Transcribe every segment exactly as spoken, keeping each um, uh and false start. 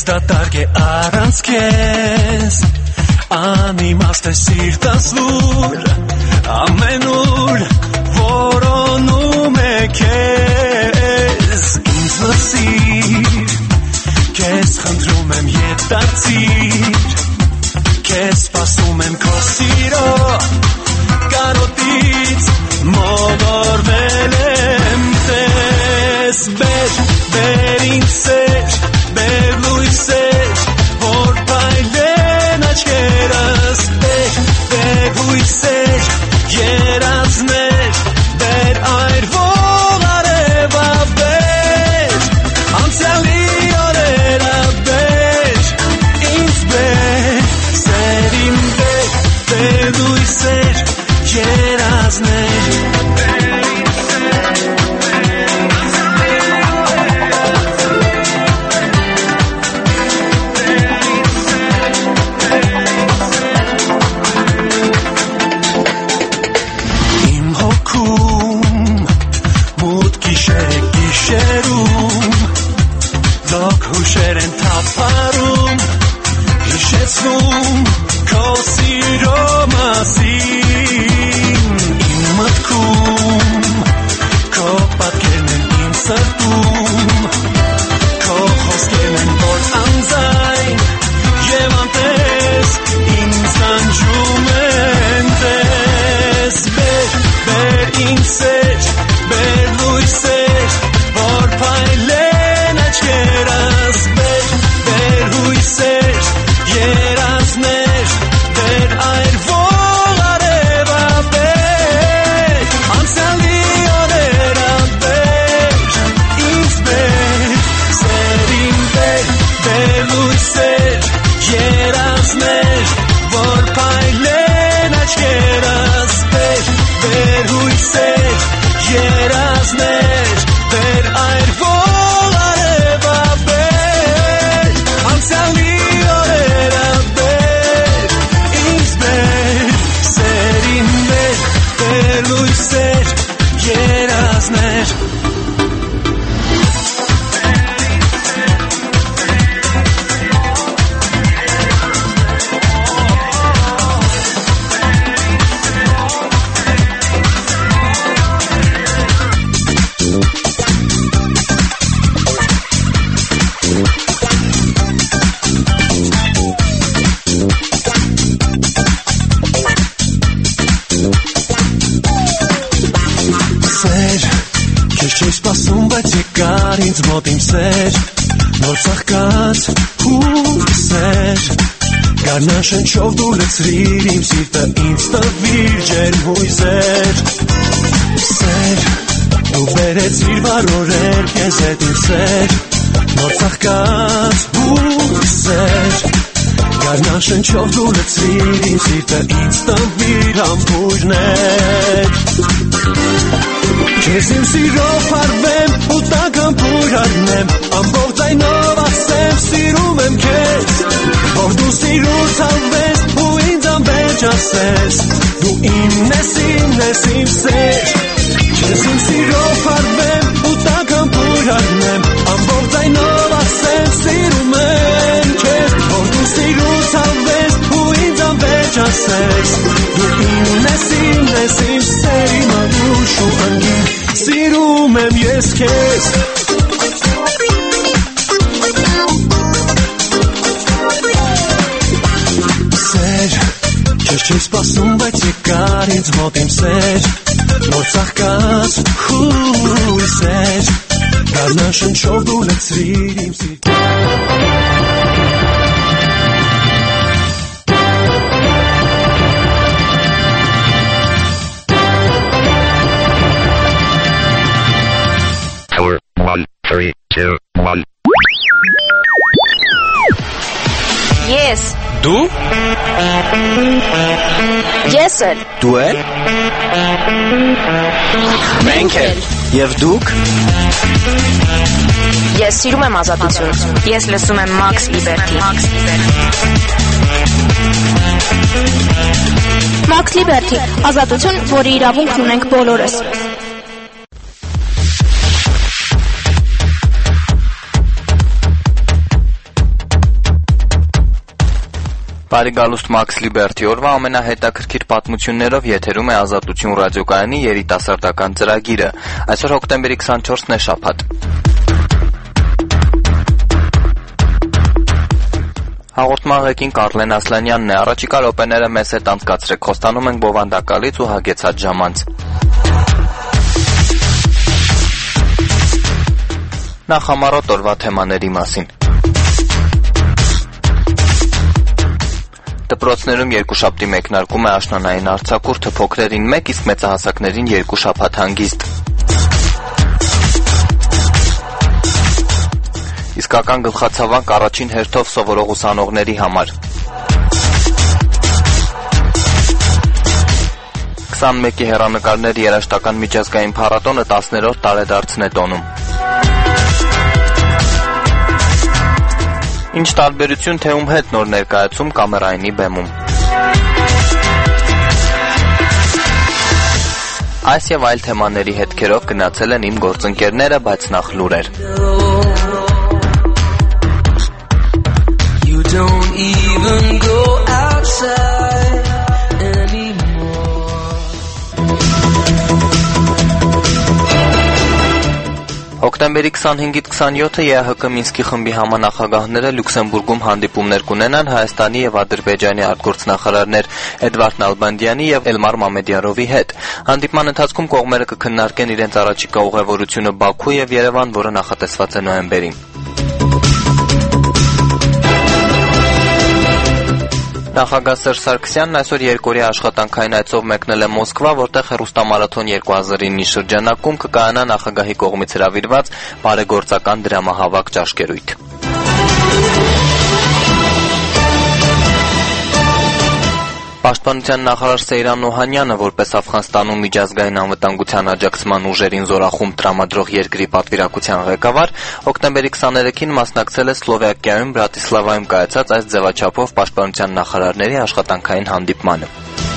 դատարկ է առանց քեզ անիմաստ է սիրտս լուր ամենուր որոնում է քեզ ինձ լսիր քեզ խնդրում եմ ետ դարձիր քեզ սպասում եմ քո սիրո կարոտից մոլորվել եմ տես բեր բեր ինձ սեր բեր լույսեր որ պայլեն աչքերս բեր բեր հույսեր երազներ բեր այրվող արևա բեր անցյալի օրերը բեր ինձ բեր սերին բեր բեր լույսեր երազներ ինձ մոտ իմ սեր նոր ծաղկած հույսեր գարնաշնչով դու լցրիր իմ սիրտը ինձ տվիր ջերմ հույսեր սեր դու բերեցիր վարորել քեզ հետ իմ սեր նոր ծաղկած հույսեր գարնաշնչով դու լցրիր իմ սիրտը ինձ տվիր համբույրներ Քեզ իմ սիրով հարվեմ ու տագամբույր առնեմ ամբողջ ձայնով ասեմ սիրում եմ քեզ որ դու սիրուց հավես ու ինձ անվերջ ասես դու իմն ես իմն ես իմ սեր Քեզ իմ սիրով հարվեմ ու տագամբույր առնեմ ամբողջ ձայնով ասեմ սիրում եմ քեզ որ դու սիրուց հավես ու ինձ անվերջ ասես դու իմն ես իմն ես իմ սեր իմ անուշ ու անգին Սիրում եմ ես քեզ Սեր Քեզ չի սպասում բայց եկար ինձ մոտ իմ սեր Նոր ծաղկած հույսեր Գարնաշնչով դու լցրիր իմ սիրտը Three, two, one. Yes. Դու? Ես էլ. Դու էլ? Մենք էլ. Եվ դուք? Ես սիրում եմ ազատություն. Ես լսում եմ Max Liberty. Max Liberty. Ազատություն, որի իրավունքն ունենք բոլորս. Բարի գալուստ Մաքս Լիբերթի օրվա ամենահետաքրքիր պատմություններով եթերում է Ազատություն ռադիոկայանի երիտասարդական ծրագիրը։ Այսօր հոկտեմբերի քսանչորսն է, շաբաթ։ Հաղորդման ղեկին Կարլեն Ասլանյանն է։ Առաջիկա րոպեները մեզ հետ անցկացրեք, խոստանում ենք բովանդակալից ու հագեցած ժամանց։ Նախ համառոտ օրվա թեմաների մասին։ Դպրոցներում երկուշաբթի մեկնարկում է աշնանային արձակուրդը, փոքրերին մեկ, իսկ մեծահասակներին երկու շաբաթ հանգիստ։ Իսկական գլխացավանք առաջին հերթով սովորող ուսանողների համար։ քսանմեկի հեռանկարների երաժշտական միջազգային փառատոնը տասներորդ տարեդարձն է տոնում։ Ինչ տարբերություն թե ում հետ նոր ներկայացում կամերայինի բեմում։ Այս եւ այլ թեմաների հետքերով գնացել են իմ գործընկերները, բայց նախ լուրեր։ You don't even go outside anymore. Հոկտեմբերի քսանհինգից քսանյոթը ԵԱՀԿ Մինսկի խմբի համանախագահները Լյուքսեմբուրգում հանդիպումներ կունենան Հայաստանի եւ Ադրբեջանի արտգործնախարարներ Էդվարդ Նալբանդյանի եւ Էլմար Մամեդյարովի հետ։ Հանդիպման ընթացքում կողմերը կքննարկեն իրենց առաջիկա ուղևորությունը Բաքու եւ Երևան, որը նախատեսված է նոյեմբերին։ Նախագահ Սերժ Սարգսյանն այսօր երկօրյա աշխատանքային այցով մեկնել է Մոսկվա, որտեղ հեռուստամարաթոն երկու հազար իննի շրջանակում կկայանա նախագահի կողմից հրավիրված բարեգործական դրամահավաք ճաշկերույթ։ Պաշտպանության նախարար Սեյրան Օհանյանը, որպես Աֆղանստանում միջազգային անվտանգության աջակցման ուժերին զորախումբ տրամադրող երկրի պատվիրակության ղեկավար, հոկտեմբերի քսաներեքին մասնակցել է Սլովակիայում Բրատիսլավայում կայացած այս ձևաչափով պաշտպանության նախարարների աշխատանքային հանդիպմանը։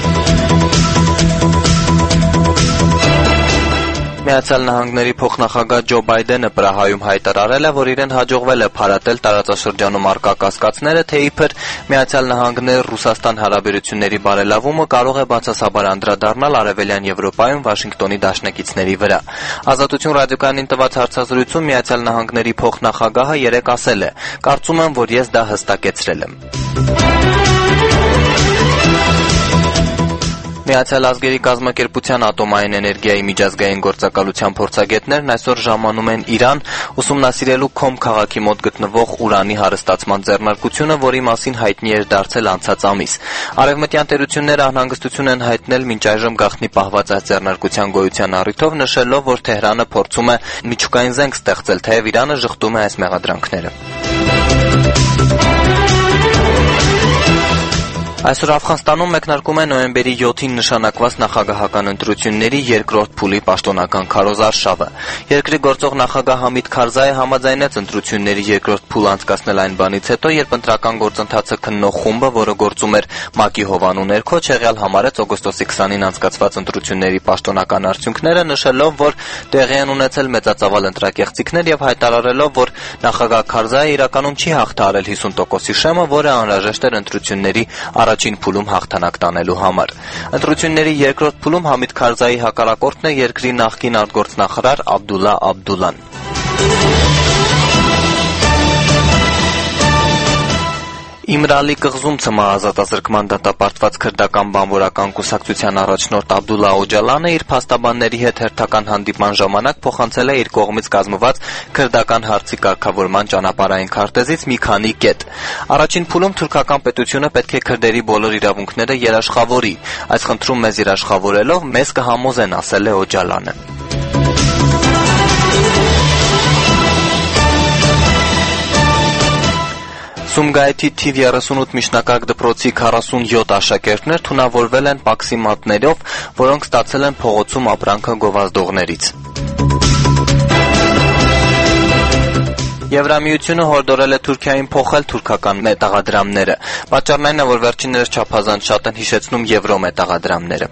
Միացյալ Նահանգների փոխնախագահ Ջո Բայդենը Պրահայում հայտարարել է, որ իրեն հաջողվել է փարատել տարածաշրջանում առկա կասկածները, թե իբր Միացյալ Նահանգներ Ռուսաստան հարաբերությունների բարելավումը կարող է բացասաբար անդրադառնալ Արևելյան Եվրոպայում Վաշինգտոնի դաշնակիցների վրա։ Ազատություն ռադիոկայանին տված հարցազրույցում Միացյալ Նահանգների փոխնախագահը երեկ ասել է. «Կարծում եմ, որ ես դա հստակեցրել եմ»։ Միացյալ Ազգերի կազմակերպության ատոմային էներգիայի միջազգային գործակալության փորձագետներն այսօր ժամանում են Իրան ուսումնասիրելու Քոմ քաղաքի մոտ գտնվող ուրանի հարստացման ձեռնարկությունը, որի մասին հայտնի էր դարձել անցած ամիս։ Արևմտյան տերությունները անհանգստություն են հայտնել մինչ այժմ գաղտնի պահված այս ձեռնարկության գոյության առիթով, նշելով, որ Թեհրանը փորձում է միջուկային զենք ստեղծել, թեև Իրանը ժխտում է այս մեղադրանքները։ Այսօր Աֆղանստանում մեկնարկում է նոյեմբերի յոթին նշանակված նախագահական ընտրությունների երկրորդ փուլի պաշտոնական քարոզարշավը։ Երկրի գործող նախագահ Համիդ Քարզայը համաձայնեց ընտրությունների երկրորդ փուլ անցկացնել այն բանից հետո, երբ ընտրական գործընթացը քննող խումբը, որը գործում էր ՄԱԿ-ի հովանու ներքո, չեղյալ համարեց օգոստոսի քսանին անցկացված ընտրությունների պաշտոնական արդյունքները, նշելով, որ տեղի են ունեցել մեծածավալ ընտրակեղծիքներ եւ հայտարարելով, որ նախագահ Քարզայը իրականում չի հաղթահարել հիսուն տոկոսի շեմը, որը անհրաժեշտ էր ընտրությունների առաջին փուլում հաղթանակ տանելու համար։ Ընտրությունների երկրորդ փուլում Համիդ Քարզայի հակառակորդն է երկրի նախկին արտգործնախարար Աբդուլլա Աբդուլան։ Իմրալի կղզում ցմահազատազրկման դատապարտված քրդական բանվորական կուսակցության առաջնորդ Աբդուլլա Օջալանը իր փաստաբանների հետ հերթական հանդիպման ժամանակ փոխանցել է իր կողմից կազմված քրդական հարցի կարգավորման ճանապարհային քարտեզից մի քանի կետ։ Առաջին փուլում թուրքական պետությունը պետք է քրդերի բոլոր իրավունքները երաշխավորի։ Այս խնդրում մեզ երաշխավորելով մեզ կհամոզեն, ասել է Օջալանը։ Սումգայիթի թիվ երեսունութ միջնակարգ դպրոցի քառասունյոթ աշակերտներ թունավորվել են պաքսիմատներով, որոնք ստացել են փողոցում ապրանքը գովազդողներից։ Եվրամիությունը հորդորել է Թուրքիային փոխել թուրքական մետաղադրամները։ Պատճառն այն է, որ վերջիններս չափազանց շատ են հիշեցնում եվրո մետաղադրամները։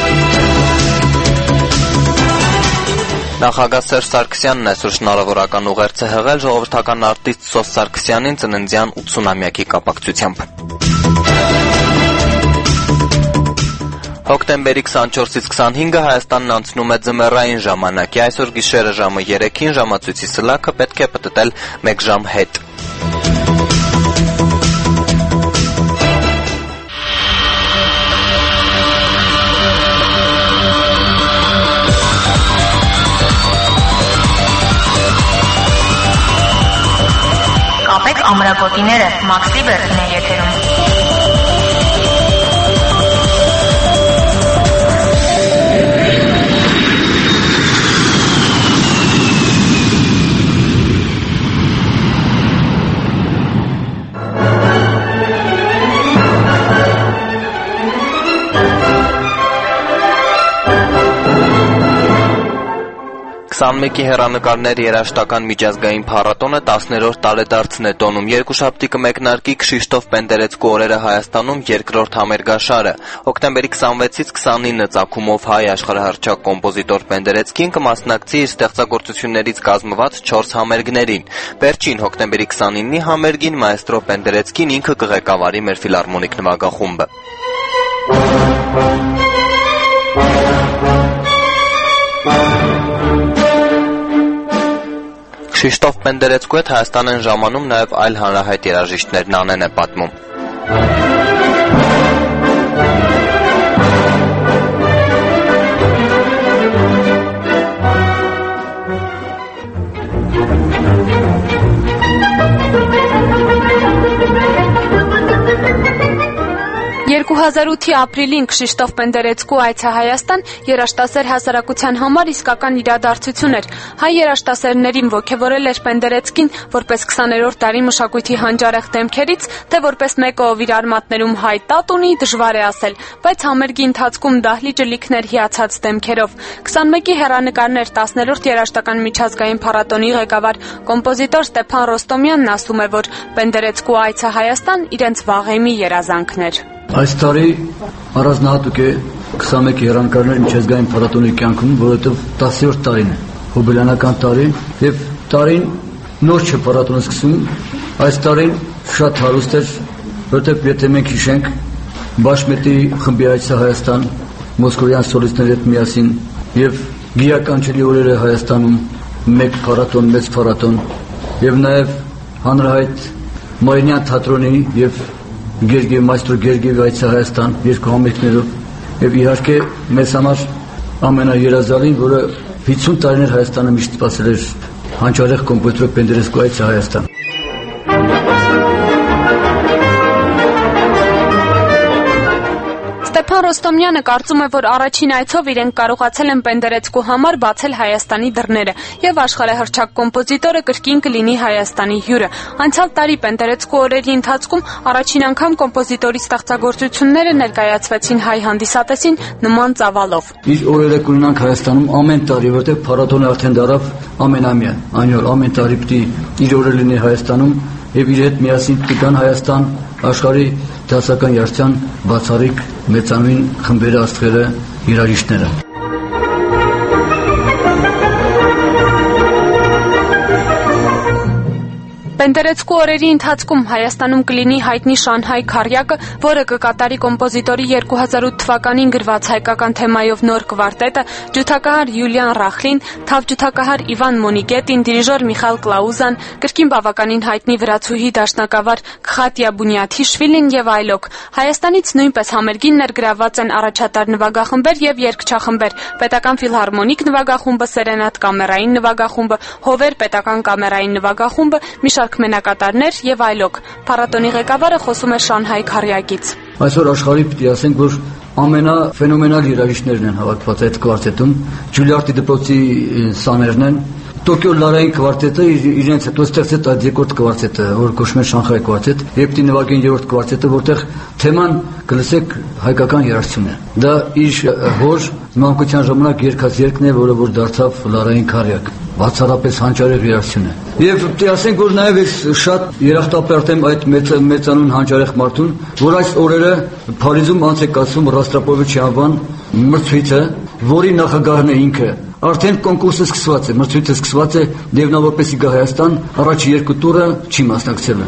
Նախագահ Սերժ Սարգսյանն այսօր շնորհավորական ուղերձ է հղել ժողովրդական արտիստ Սոս Սարգսյանին ծննդյան ութսունամյակի կապակցությամբ։ Հոկտեմբերի քսանչորսից քսանհինգը Հայաստանն անցնում է ձմեռային ժամանակի, այսօր գիշերը ժամը երեքին ժամացույցի սլաքը պետք է պտտել մեկ ժամ հետ։ Կապեք ամրագոտիները, Մաքս Լիբերտին է եթերում։ քսանմեկի հեռանկարներ երաժշտական միջազգային փառատոնը տասներորդ տարեդարձն է տոնում։ Երկուշաբթի կմեկնարկի Քշիշտոֆ Պենդերեցկու օրերը Հայաստանում երկրորդ համերգաշարը։ Հոկտեմբերի քսանվեցից քսանինը ծագումով հայ աշխարհահռչակ կոմպոզիտոր Պենդերեցկին կմասնակցի իր ստեղծագործություններից կազմված չորս համերգներին։ Վերջին հոկտեմբերի քսանինի համերգին մայստրո Պենդերեցկին ինքը կղեկավարի մեր ֆիլհարմոնիկ նվագախումբը։ Քշիշտոֆ Պենդերեցկու հետ Հայաստան են ժամանում նաև այլ հանրահայտ երաժիշտներ, Նանեն է պատմում։ երկու հազար ութի ապրիլին Քշիշտոֆ Պենդերեցկու այցը Հայաստան երաժշտասեր հասարակության համար իսկական իրադարձություն էր։ Հայ երաժշտասերներին ոգևորել էր Պենդերեցկին որպես քսաներորդ դարի մշակույթի հանճարեղ դեմքերից, թե որպես մեկը, ով իր արմատներում հայ տատ ունի, դժվար է ասել, բայց համերգի ընթացքում դահլիճը լիքն էր հիացած դեմքերով։ քսանմեկի հեռանկարներ տասներորդ երաժշտական միջազգային փառատոնի ղեկավար կոմպոզիտոր Ստեփան Ռոստոմյանն ասում է, որ Պենդերեցկու այցը Հայաստան իրենց վաղեմի երազանքն էր։ Այս տարի առանձնահատուկ է քսանմեկի հեռանկարներ միջազգային փառատոնի կյանքում, որովհետև տասերորդ տարին է, հոբելյանական տարի, եւ տարին նոր չէ փառատոնը սկսում, այս տարին շատ հարուստ էր, որովհետև եթե մենք հիշենք Բաշմետի խմբի այցը Հայաստան, մոսկովյան սոլիստների հետ միասին եւ գիականչելի օրերը Հայաստանում, մեկ փառատոն, մեծ փառատոն, եւ նաեւ հանրահայտ Մարինյան թատրոնի եւ Գերգև մայստրո Գերգևի այցը Հայաստան երկու համերգներով եւ իհարկե մեզ համար ամենաերազանին, որը հիսուն տարիներ Հայաստանը միշտ սպասել էր հանճարեղ կոմպոզիտոր Պենդերեցկու այցը Հայաստան։ Ստեփան Ռոստոմյանը կարծում է, որ առաջին այցով իրենք կարողացել են Պենդերեցկու համար բացել Հայաստանի դռները եւ աշխարհահռչակ կոմպոզիտորը կրկին կլինի Հայաստանի հյուրը։ Անցյալ տարի Պենդերեցկու օրերի ընթացքում առաջին անգամ կոմպոզիտորի ստեղծագործությունները ներկայացվեցին հայ հանդիսատեսին նման ծավալով։ Իր օրերը կունենանք Հայաստանում ամեն տարի, որտեղ փառատոնը արդեն դարավ ամենամյա։ Այն օր ամեն տարի պիտի իր օրը լինի Հայաստանում եւ իր հետ միասին կգան Հայաստան աշխարհի դասական երթյան բացառիկ մեծանուն խմբերը, աստղերը, երաժիշտները։ Պենդերեցկու օրերի ընթացքում Հայաստանում կլինի հայտնի Շանհայ քարյակը, որը կկատարի կոմպոզիտորի երկու հազար ութ թվականին գրված հայկական թեմայով նոր կվարտետը, ջութակահար Յուլիան Ռախլին, թավջութակահար Իվան Մոնիգետին, դիրիժոր Միխայել Կլաուզան, կրկին բավականին հայտնի վրացուհի դաշնակավար Քխատիա Բունյաթիշվիլին եւ այլոք։ Հայաստանից նույնպես համերգին ներգրավված են առաջատար նվագախմբեր եւ երգչախմբեր, Պետական ֆիլհարմոնիկ նվագախումբը, Սերենատ կամերային նվագախումբը, Հովեր պետական կամերային նվագախումբը, մի շարք մենակատարներ եւ այլոք։ Փառատոնի ղեկավարը խոսում է Շանհայ քարյակից։ Այսօր աշխարհի պիտի ասենք, որ ամենաֆենոմենալ երաժիշտներն են հավաքված այդ կվարտետում, Ջուլիարդի դպրոցի սաներն են, Տոկիո լարային կվարտետը իրենց հետո ստեղծեց այդ երկրորդ կվարտետը, որ կոչվում է Շանհայ կվարտետ, եւ պիտի նվագեն երրորդ կվարտետը, որտեղ թեման կլսեք հայկական երաժշտություն է։ Դա իր հոր մանկության ժամանակ երգած երգն է, որը որ դարձավ լարային քարյակ, բացառապես հանճարեղ երաժշտություն է։ Եվ պիտի ասենք, որ նաեւ ես շատ երախտապարտ եմ այդ մեծանուն հանճարեղ մարդուն, որ այս օրերը Փարիզում անց է կացվում Ռաստրապովիչի անվան մրցույթը, որի նախագահն է ինքը։ Արդեն կոնկուրսը սկսված է, մրցույթը սկսված է, եւ նա որպեսի գա Հայաստան, առաջի երկու տուրը չի մասնակցել։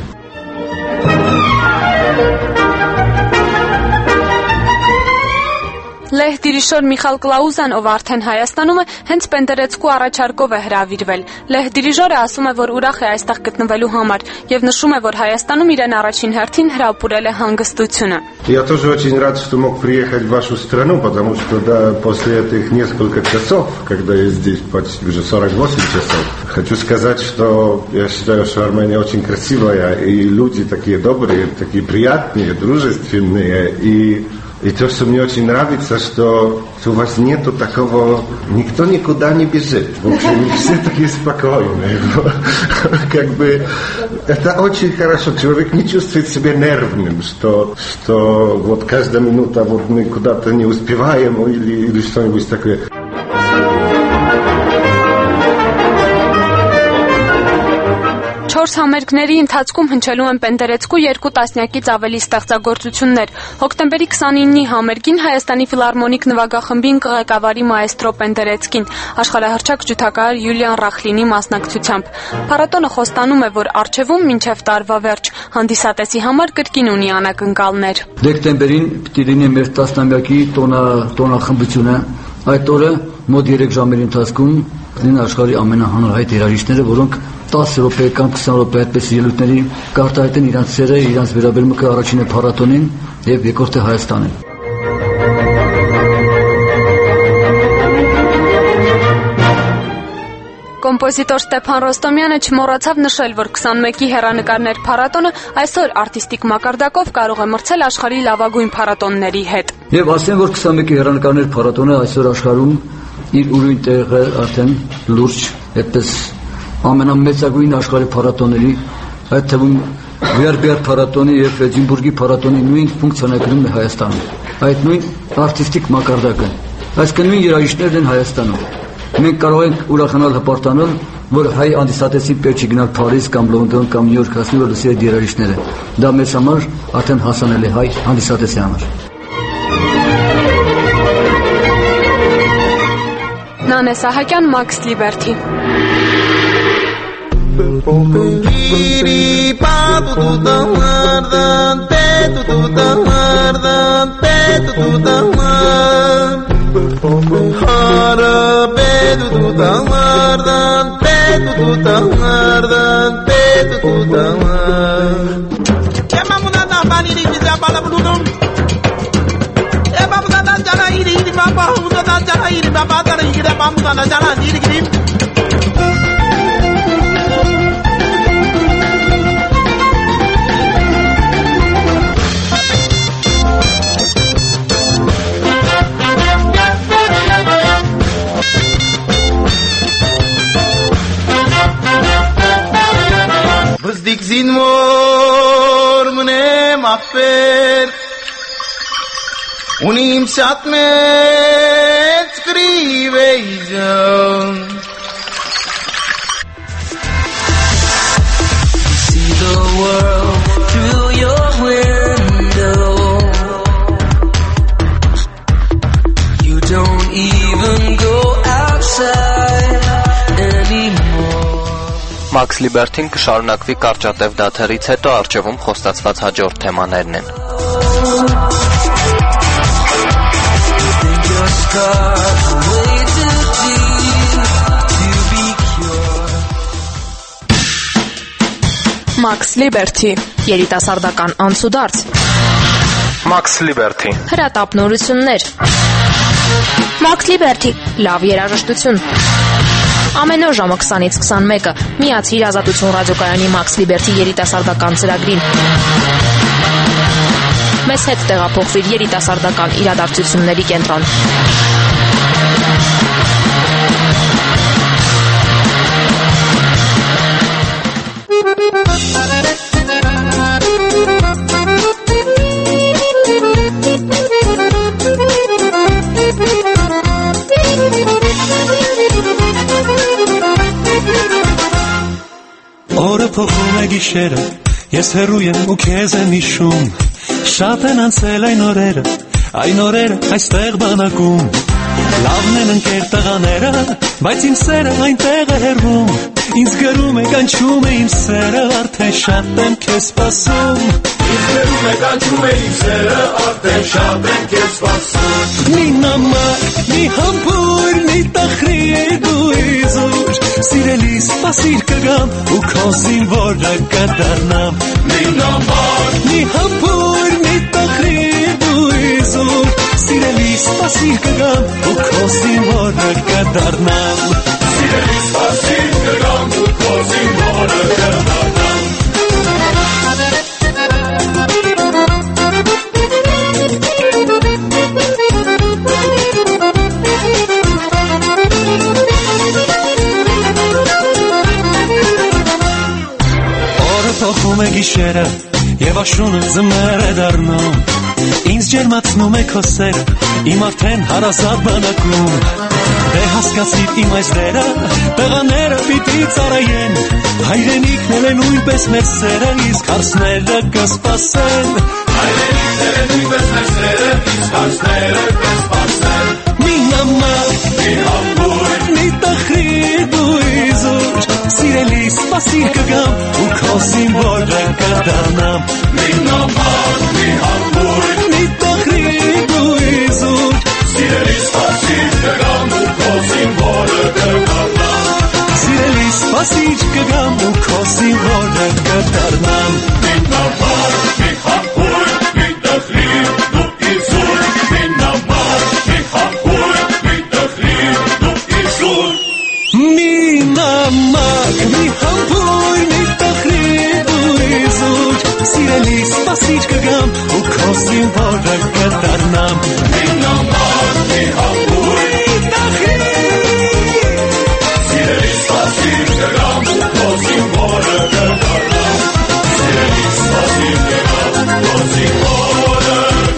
Լեհ դիրիժոր Միխայել Կլաուզան, ով արդեն Հայաստանում է, հենց Պենդերեցկու առաջարկով է հրավիրվել։ Լեհ դիրիժորը ասում է, որ ուրախ է այստեղ գտնվելու համար եւ նշում է, որ Հայաստանում իրեն առաջին հերթին հրապուրել է հանգստությունը։ Я тоже очень рад, что мог приехать в вашу страну, потому что да, после этих нескольких часов, когда я здесь почти уже сорок восемь часов, хочу сказать, что я считаю, что Армения очень красивая, и люди такие добрые, такие приятные, дружественные, и И то, что мне очень нравится, что у вас нету такого... Никто никуда не бежит. В общем, все такие спокойные. Как бы... Это очень хорошо. Человек не чувствует себя нервным, что, что вот каждая минута вот мы куда-то не успеваем или, или что-нибудь такое. Չորս համերգների ընթացքում հնչելու են Պենդերեցկու երկու տասնյակից ավելի ստեղծագործություններ։ Հոկտեմբերի քսանինի համերգին Հայաստանի ֆիլհարմոնիկ նվագախմբին կղեկավարի մաեստրո Պենդերեցկին, աշխարհահռչակ ջութակահար Յուլիան Ռախլինի մասնակցությամբ։ Փառատոնը խոստանում է, որ առջևում մինչև տարվա վերջ հանդիսատեսի համար կրկին ունի անակնկալներ։ Դեկտեմբերին պիտի լինի մեր տասնամյակի տոնա տոնախմբությունը։ Այդ օրը մոտ երեք ժամերի ընթացքում լինեն աշխարհի ամենահանրահայտ երաժիշտները, որոնք տասը րոպե կամ քսան րոպե այդպես ելույթների կարտահայտեն իրանց սերը, իրանց վերաբերմունքը առաջինը փառատոնին եւ երկրորդը Հայաստանին։ Կոմպոզիտոր Ստեփան Ռոստոմյանը չմոռացավ նշել, որ քսանմեկի հեռանկարներ փառատոնը այսօր արտիստիկ մակարդակով կարող է մրցել աշխարհի լավագույն փառատոնների հետ։ Եվ ասեմ, որ քսանմեկի հեռանկարներ փառատոնը այսօր աշխարհում իր ուրույն տեղը արդեն լուրջ, այդպես ամենամեծագույն աշխարհի փառատոնների, այդ թվում Վերբիար փառատոնի եւ Էդինբուրգի փառատոնի նույն ֆունկցիան է կրում Հայաստանում։ Այդ նույն արտիստիկ մակարդակը, այսինքն նույն երաժիշտներն են Հայաստանում։ Մենք կարող ենք ուրախանալ հպարտանալ, որ հայ հանդիսատեսի պետք չի գնալ Փարիզ կամ Լոնդոն կամ Նյու Յորք հասնի, որ լսի այդ երաժիշտները։ Դա մեզ համար արդեն հասանելի հայ հանդիսատեսի համար։ Նանե Սահակյան, Մաքս Լիբերթի։ Vızdik zinvor mne mafer Unim satmet skrivejzon See the world through your window You don't even go outside anymore Մաքս Լիբերթին կշարունակվի կարճատև դադարից հետո առջևում խոստացված հաջորդ թեմաներն են։ Մաքս Լիբերթի, երիտասարդական անցուդարձ։ Մաքս Լիբերթի, հրատապնորություններ։ Մաքս Լիբերթի, լավ երաժշտություն։ Ամեն օր ժամը քսանից քսանմեկը միացիր Ազատություն ռադիոկայանի Մաքս Լիբերթի երիտասարդական ծրագրին։ Մեզ հետ տեղափոխվիր երիտասարդական իրադարձությունների կենտրոն։ Օրը փոխում է գիշերը, ես հեռու եմ ու քեզ եմ հիշում, շատ են անցել այն օրերը, այն օրերը այստեղ բանակում, լավն են ընկեր տղաները, բայց իմ սերը այնտեղ է հեռվում, ինձ գրում է կանչում է իմ սերը, արդեն շատ եմ քեզ սպասում, Ինձներում է կանչում է ինձերը, արդեն շատ են կեզ սպասում։ Մի նամակ, մի համբույր, մի տխրի դու իզուր, սիրելի սպասիր կգամ ու քո զինվորը կդառնամ։ Մի նամակ, մի համբույր, մի տխրի դու իզուր, սիրելի սպասիր կգամ ու քո զինվորը կդառնամ։ Սիրելի սպասիր կգամ ու քո զինվորը կդառնամ։ Թողում է գիշերը և աշունը ձմեռ է դառնում, ինձ ջերմացնում է քո սերը, իմ արդեն հարազատ բանակում։ Դե հասկացիր իմ այս դերը, տղաները պիտի ծառայեն, հայրենիքն են նույնպես մեր սերը, իսկ հարսները կսպասեն։ Հայրենիքն են նույնպես մեր սերը, իսկ հարսները կսպասեն։ Մի նամակ, մի համբույր, մի տխրի դու իզուր, սիրելի սպասիր կգամ ու քո զինվորը կդառնամ։ Մի նամակ, մի համբույր, մի տխրի դու իզուր, սիրելի սպասիր կգամ ու քո զինվորը կդառնամ։ Սիրելի սպասիր կգամ ու քո զինվորը կդառնամ։ Մի նամակ, մի համբույր, մի տխրի դու իզուր, մի նամակ, մի համբույր, մի տխրի դու իզուր։ Մի նամակ, մի համբույր, մի տխրի դու իզուր, սիրելի սպասիր կգամ ու քո զինվորը կդառնամ։ Մի նամակ, մի համբույր, մի տխրի, սիրելի սպասիր կգամ ու քո զինվորը կդառնամ։ Սիրելի սպասիր կգամ, քո զինվորը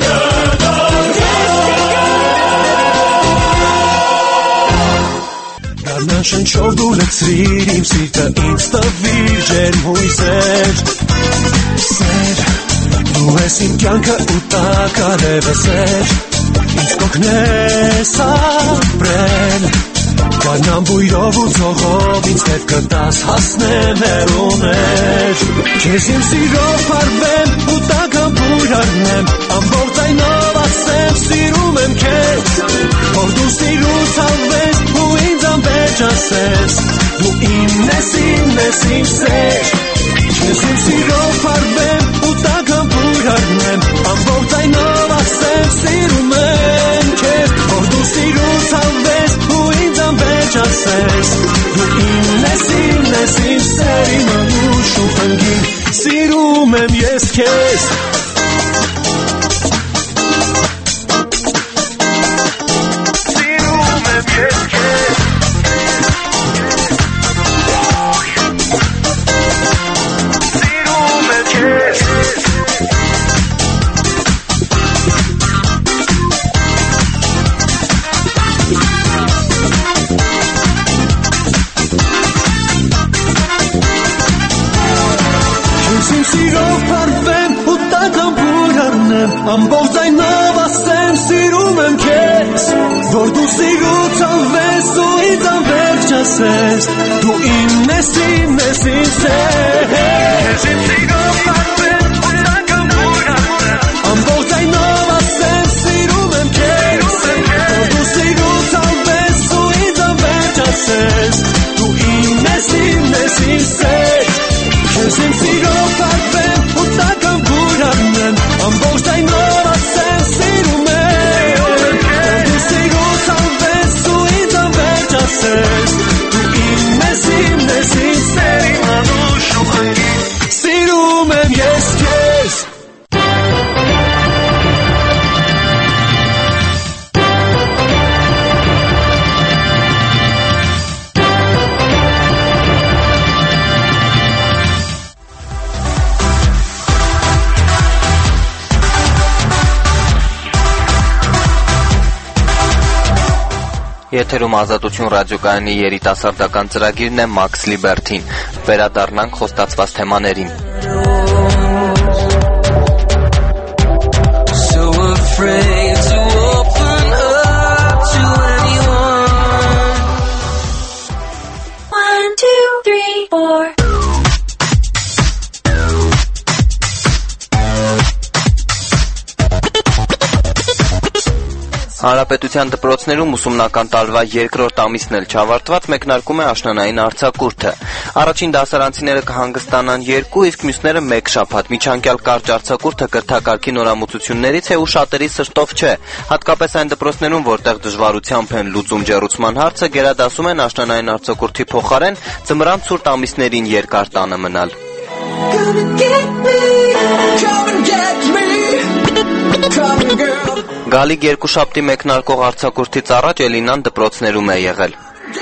կդառնամ։ Շնչով դու լցրիր իմ սիրտը, ինձ տվիր ջերմ հույսեր, սեր, դու ես իմ կյանքը ու տակարևսեր, ինձ կօգնես ապրել, գարնան բույրով ու ծողով ինձ հետ կտաս հասնեմ հեռուներ, քեզ իմ սիրով պարվեմ ու տական բույր առնեմ, ամբողջ այնով ասեմ սիրում եմ քեզ, որ դու սիրուց հավես ու ինձ անվերջ ասես, դու իմն ես, իմն ես, իմ սեր, քեզ իմ սիրով պարվեմ ու տական բույր առնեմ, ամբողջ այնով ասեմ սիրում եմ քեզ, որ դու սիրուց հավես ու ինձ անվերջ ասես, դու իմն ես, իմն ես, իմ սեր, իմ անուշ ու խնգին, սիրում եմ ես քեզ։ Ամբողջ այնով ասեմ սիրում եմ քեզ, որ դու սիրուց անվես ու ինձ անվերջ ասես, դու իմն ես, իմն ես, իմ սեր, քեզ իմ սիրով պարվեմ ու տական բույր առնեմ, ամբողջ այնով ասեմ սիրում եմ քեզ, որ դու սիրուց անվես ու ինձ անվերջ ասես, դու իմն ես, իմն ես, իմ սեր, քեզ իմ սիրով պարվեմ ու տական բույր առնեմ, ամբողջ այնով ասեմ սիրում եմ, դու սիրուց անվես ու ինձ անվերջ ասես, դու իմն ես, իմն ես, իմ սեր, իմ անուշ ու խնգին, սիրում եմ ես քեզ։ Եթերում Ազատություն ռադիոկայանի երիտասարդական ծրագիրն է Max Liberty-ն։ Վերադառնանք խոստացված թեմաներին։ So afraid to open up to anyone. One, two, three, four. Հանրապետության դպրոցներում ուսումնական տարվա երկրորդ ամիսն էլ չավարտված մեկնարկում է աշնանային արձակուրդը։ Առաջին դասարանցիները կհանգստանան երկու, իսկ մյուսները մեկ շաբաթ։ Միջանկյալ կարճ արձակուրդը կրթակարգի նորամուծություններից է ու շատերի սրտով չէ։ Հատկապես այն դպրոցներում, որտեղ դժվարությամբ են լուծում ջեռուցման հարցը, գերադասում են աշնանային արձակուրդի փոխարեն ձմռան ցուրտ ամիսներին երկար տանը մնալ։ Գալիք երկուշաբթի մեկնարկող արձակուրդից առաջ Էլինան դպրոցներում է եղել։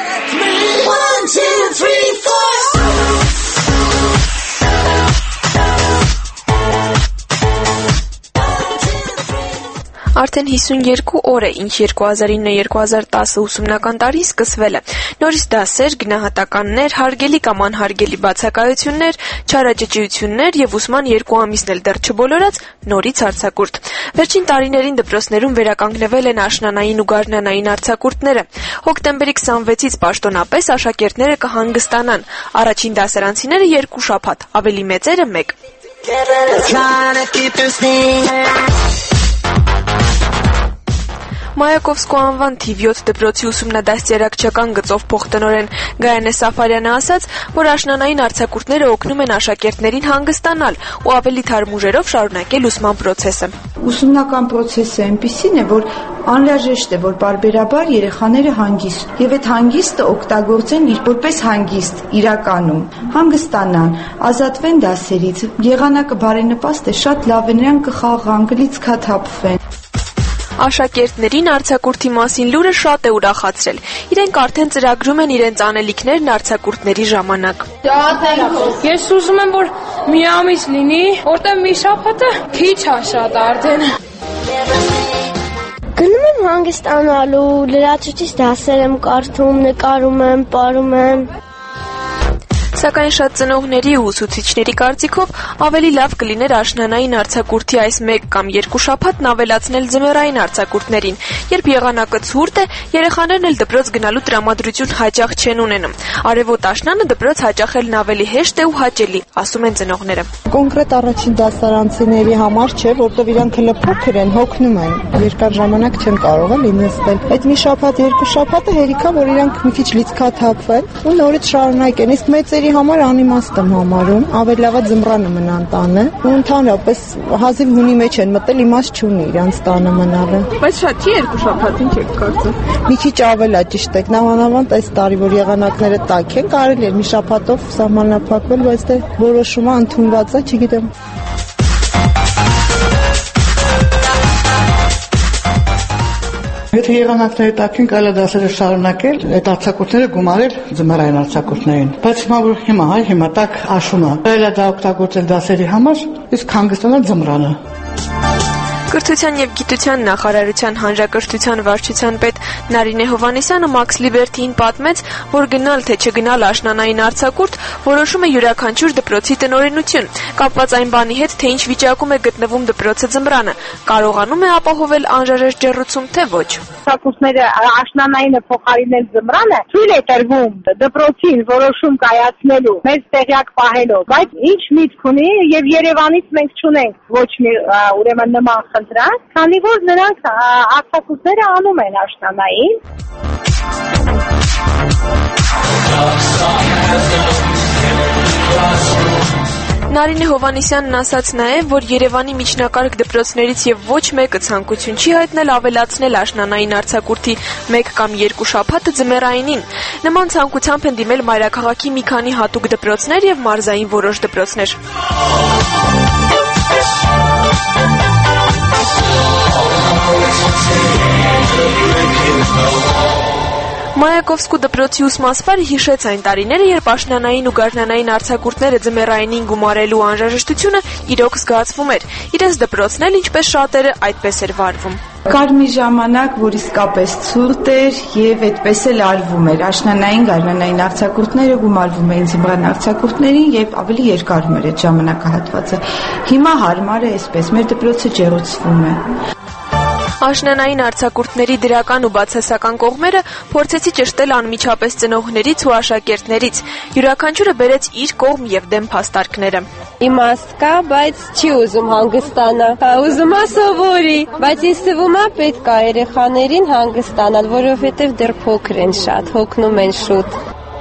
Արդեն հիսունյերկու օր է, ինչ երկու հազար ինը երկու հազար տասը ուսումնական տարին սկսվել է։ Նորից դասեր, գնահատականներ, հարգելի կամ անհարգելի բացակայություններ, չարաճճիություններ եւ ուսման երկու ամիսն էլ դեռ չբոլորած նորից արձակուրդ։ Վերջին տարիներին դպրոցներում վերականգնվել են աշնանային ու գարնանային արձակուրդները։ Հոկտեմբերի քսանվեցից պաշտոնապես աշակերտները կհանգստանան։ Առաջին դասարանցիները երկու շաբաթ, ավելի մեծերը մեկ։ Մայակովսկու անվան թիվ յոթ դպրոցի ուսումնադաստիարակչական գծով փոխտնօրեն Գայանե Սաֆարյանը ասաց, որ աշնանային արձակուրդները օգնում են աշակերտներին հանգստանալ ու ավելի թարմ ուժերով շարունակել ուսման process-ը։ Ուսումնական process-ը այնպիսին է, որ անհրաժեշտ է, որ բարբերաբար երեխաները հանգիստ եւ այդ հանգիստը օգտագործեն իր որպես հանգիստ իրականում, հանգստանան, ազատվեն դասերից, եղանակը բարենպաստ է, շատ լավ է, նրանք կխաղան, կլիցքաթափվեն։ Աշակերտներին արձակուրդի մասին լուրը շատ է ուրախացրել։ Իրենք արդեն ծրագրում են իրենց անելիքներն արձակուրդների ժամանակ։ Ես ուզում եմ, որ մի ամիս լինի, որտեղ մի շաբաթը քիչ է շատ արդեն։ Գնում եմ հանգստանալու, լրացուցիչ դասեր եմ կարդում, նկարում եմ, պարում եմ։ Սակայն շատ ծնողների ու ուսուցիչների կարծիքով ավելի լավ կլիներ աշնանային արձակուրդի այս մեկ կամ երկու շաբաթն ավելացնել ձմեռային արձակուրդներին, երբ եղանակը ցուրտ է, երեխաներն էլ դպրոց գնալու տրամադրություն հաճախ չեն ունենում։ Արևոտ աշնանը դպրոց հաճախելն ավելի հեշտ է ու հաճելի, ասում են ծնողները։ Կոնկրետ առաջին դասարանցիների համար չէ, որտեղ իրանք հենց փոքր են, հոգնում են, երկար ժամանակ չեն կարող էլ նստել։ Այդ մի շաբաթ, երկու շաբաթը հերիք է, որ իրանք մի քիչ լիցքաթափվեն ու նորից շարունակեն։ Իսկ մեծերի համար անիմաստ եմ համարում, ավելի լավ է ձմռանը մնան տանը ու ընդհանրապես հազիվ հունի մեջ են մտել, իմաստ չունի իրանց տանը մնալը։ Բայց շատ չի երկու շաբաթ, ինչ եք կարծում։ Մի քիչ ավել է, ճիշտ է, նամանավանդ այս տարի, որ եղանակները տաք են, կարելի է մի շաբաթով սահմանափակվել, բայց դե որոշումը ընդունված է, չգիտեմ։ Եթե եղանակները տաքին, կարելի է դասերը շարունակել, այդ արձակուրդները գումարել ձմեռային արձակուրդներին։ Բայց հիմա որ հիմա, հայ, հիմա տաք աշուն է, կարելի է դա օգտագործել դասերի համար, իսկ հանգստանալ ձմռանը։ Կրթության եւ գիտության նախարարության հանրակրթության վարչության պետ Նարինե Հովհաննիսյանը Max Liberty-ին պատմեց, որ գնալ թե չգնալ աշնանային արձակուրդ որոշում է յուրաքանչյուր դպրոցի տնօրենություն, կապված այն բանի հետ, թե ինչ վիճակում է գտնվում դպրոցը ձմռանը, կարողանում է ապահովել անհրաժեշտ ջեռուցում, թե ոչ։ Արձակուրդները աշնանայինը փոխարինել ձմռանը թույլ է տրվում դպրոցին որոշում կայացնելու, մեզ տեղյակ պահելով, բայց ինչ միտք ունի եւ Երևանից մենք չունենք ոչ մի ուրեմն նման խնդրանք, քանի որ նրանք արձակուրդները անում են աշնանային։ Նարինե Հովհաննիսյանն ասաց նաև, որ Երևանի միջնակարգ դպրոցներից եւ ոչ մեկը ցանկություն չի հայտնել ավելացնել աշնանային արձակուրդի մեկ կամ երկու շաբաթը ձմեռայինին։ Նման ցանկությամբ են դիմել մայրաքաղաքի մի քանի հատուկ դպրոցներ եւ մարզային որոշ դպրոցներ։ Մայակովսկու դպրոցի ուսմասվարը հիշեց այն տարիները, երբ աշնանային ու գարնանային արձակուրդները ձմեռայինին գումարելու անհրաժեշտությունը իրոք զգացվում էր։ Իրենց դպրոցն էլ, ինչպես շատերը, այդպես էր վարվում։ Կար մի ժամանակ, որ իսկապես ցուրտ էր եւ այդպես էլ արվում էր։ Աշնանային, գարնանային արձակուրդները գումարվում էին ձմռան արձակուրդներին եւ ավելի երկարում էր այդ ժամանակահատվածը։ Հիմա հարմար է այսպես, մեր դպրոցը ջեռուցվում է։ Աշնանային արձակուրդների դրական ու բացասական կողմերը փորձեցի ճշտել անմիջապես ծնողներից ու աշակերտներից։ Յուրաքանչյուրը բերեց իր կողմ եւ դեմ փաստարկները։ Իմաստ կա, բայց չի ուզում հանգստանա։ Ուզում է սովորի, բայց ինձ թվում է պետք է երեխաներին հանգստանալ, որովհետեւ դեռ փոքր են շատ, հոգնում են շուտ։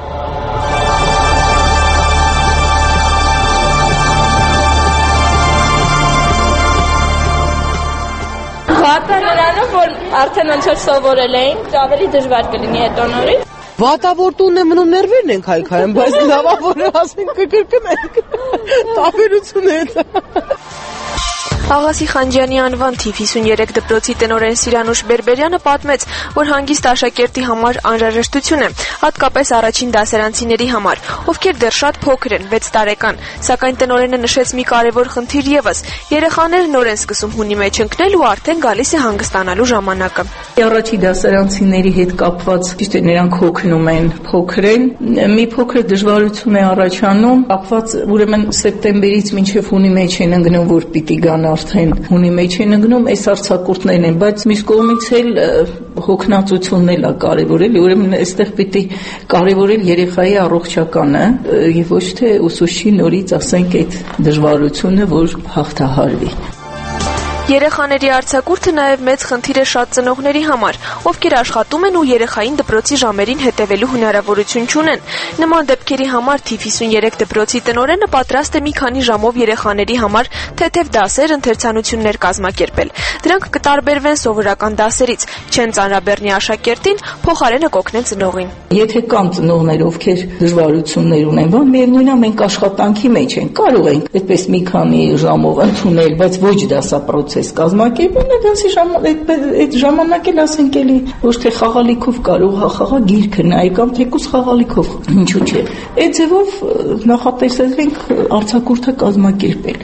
Վատը նրանով, որ արդեն ոնց որ սովորել էին, ավելի դժվար կլինի հետո նորից։ Վատավորտունն է մնում ներվերն ենք հայքայում, բայց լավա որ ասենք կկրկնենք, տապերություն է դա։ Աղասի Խանջյանի անվան թիվ հիսուններեք դպրոցի տնօրեն Սիրանուշ Բերբերյանը պատմեց, որ հանգիստ աշակերտի համար անհրաժեշտություն է, հատկապես առաջին դասարանցիների համար, ովքեր դեռ շատ փոքր են, վեց տարեկան, սակայն տնօրենը նշեց մի կարևոր խնդիր եւս. երեխաներն նոր են սկսում հունի մեջ ընկնել ու արդեն գալիս է հանգստանալու ժամանակը։ Առաջի դասարանցիների հետ կապված ճիշտ է նրանք հոգնում են, փոքր են, մի փոքր դժվարություն է առաջանում, կապված ուրեմն սեպտեմբերից մինչև հունի մեջ են ընկնում, որ պիտի գան արդեն հունի մեջ են ընկնում, այս արձակուրդներն են, բայց մյուս կողմից էլ հոգնածությունն էլ է կարևոր, էլի, ուրեմն այստեղ պիտի կարևորել երեխայի առողջականը եւ ոչ թե ուսուցչի նորից ասենք այդ դժվարությունը, որ հաղթահարվի։ Երեխաների արձակուրդը նաև մեծ խնդիր է շատ ծնողների համար, ովքեր աշխատում են ու երեխային դպրոցի ժամերին հետևելու հնարավորություն չունեն։ Նման դեպքերի համար թիվ հիսուններեք դպրոցի տնօրենը պատրաստ է մի քանի ժամով երեխաների համար թեթև դասեր, ընթերցանություններ կազմակերպել։ Դրանք կտարբերվեն սովորական դասերից, չեն ծանրաբեռնի աշակերտին, փոխարենը կօգնեն ծնողին։ Եթե կան ծնողներ, ովքեր դժվարություններ ունեն, բան միևնույն է մենք աշխատանքի մեջ ենք, կարող ենք այդպես մի քանի ժամով ընդունել, բայց ոչ դասապրոցես կազմակերպելն է դասի այդ ժամանակ էլ ասենք էլի ոչ թե խաղալիքով կարող հա խաղագիրքը նայ կամ թեկուզ խաղալիքով ինչու՞ չէ այդ ձևով նախատեսել ենք արձակուրդը կազմակերպել։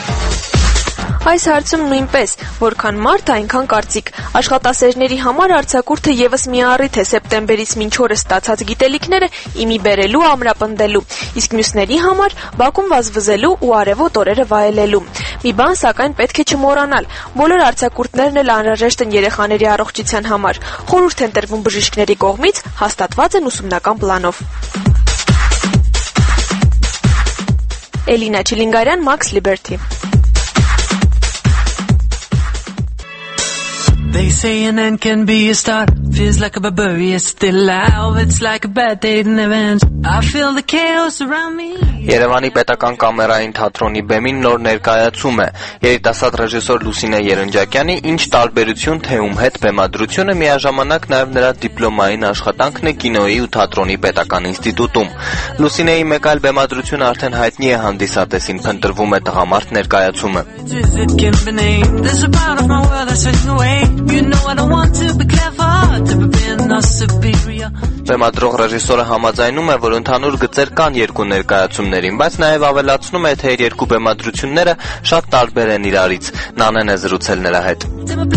Այս հարցում նույնպես, որքան մարդ, այնքան կարծիք։ Աշխատասերների համար արձակուրդը եւս մի առիթ է սեպտեմբերից մինչ օրս ստացած գիտելիքները իմի բերելու, ամրապնդելու, իսկ մյուսների համար բակում վազվզելու ու արևոտ օրերը վայելելու։ Մի բան սակայն պետք է չմոռանալ։ Բոլոր արձակուրդներն էլ անհրաժեշտ են երեխաների առողջության համար։ Խորհուրդ են տրվում բժիշկների կողմից, հաստատված են ուսումնական պլանով։ Էլինա Չիլինգարյան, Max Liberty. They say an end can be a start. Feels like a barbarian still alive. It's like a bad day in event. I feel the chaos around me. Երևանի պետական կամերային թատրոնի բեմին նոր ներկայացում է երիտասարդ ռեժիսոր Լուսինե Երնջակյանի «Ինչ տարբերություն թե ում հետ» բեմադրությունը միաժամանակ նաև նրա դիպլոմային աշխատանքն է կինոյի ու թատրոնի պետական ինստիտուտում։ Լուսինեի մեկ այլ բեմադրություն արդեն հայտնի է հանդիսատեսին, փնտրվում է տղամարդ ներկայացումը։ Բեմադրող ռեժիսորը համաձայնում է, որ ընդհանուր գծեր կան երկու ներկայացումներին, բայց նաև ավելացնում է, թե երկու բեմադրությունները շատ տարբեր են իրարից։ Նանեն է զրուցել նրա հետ։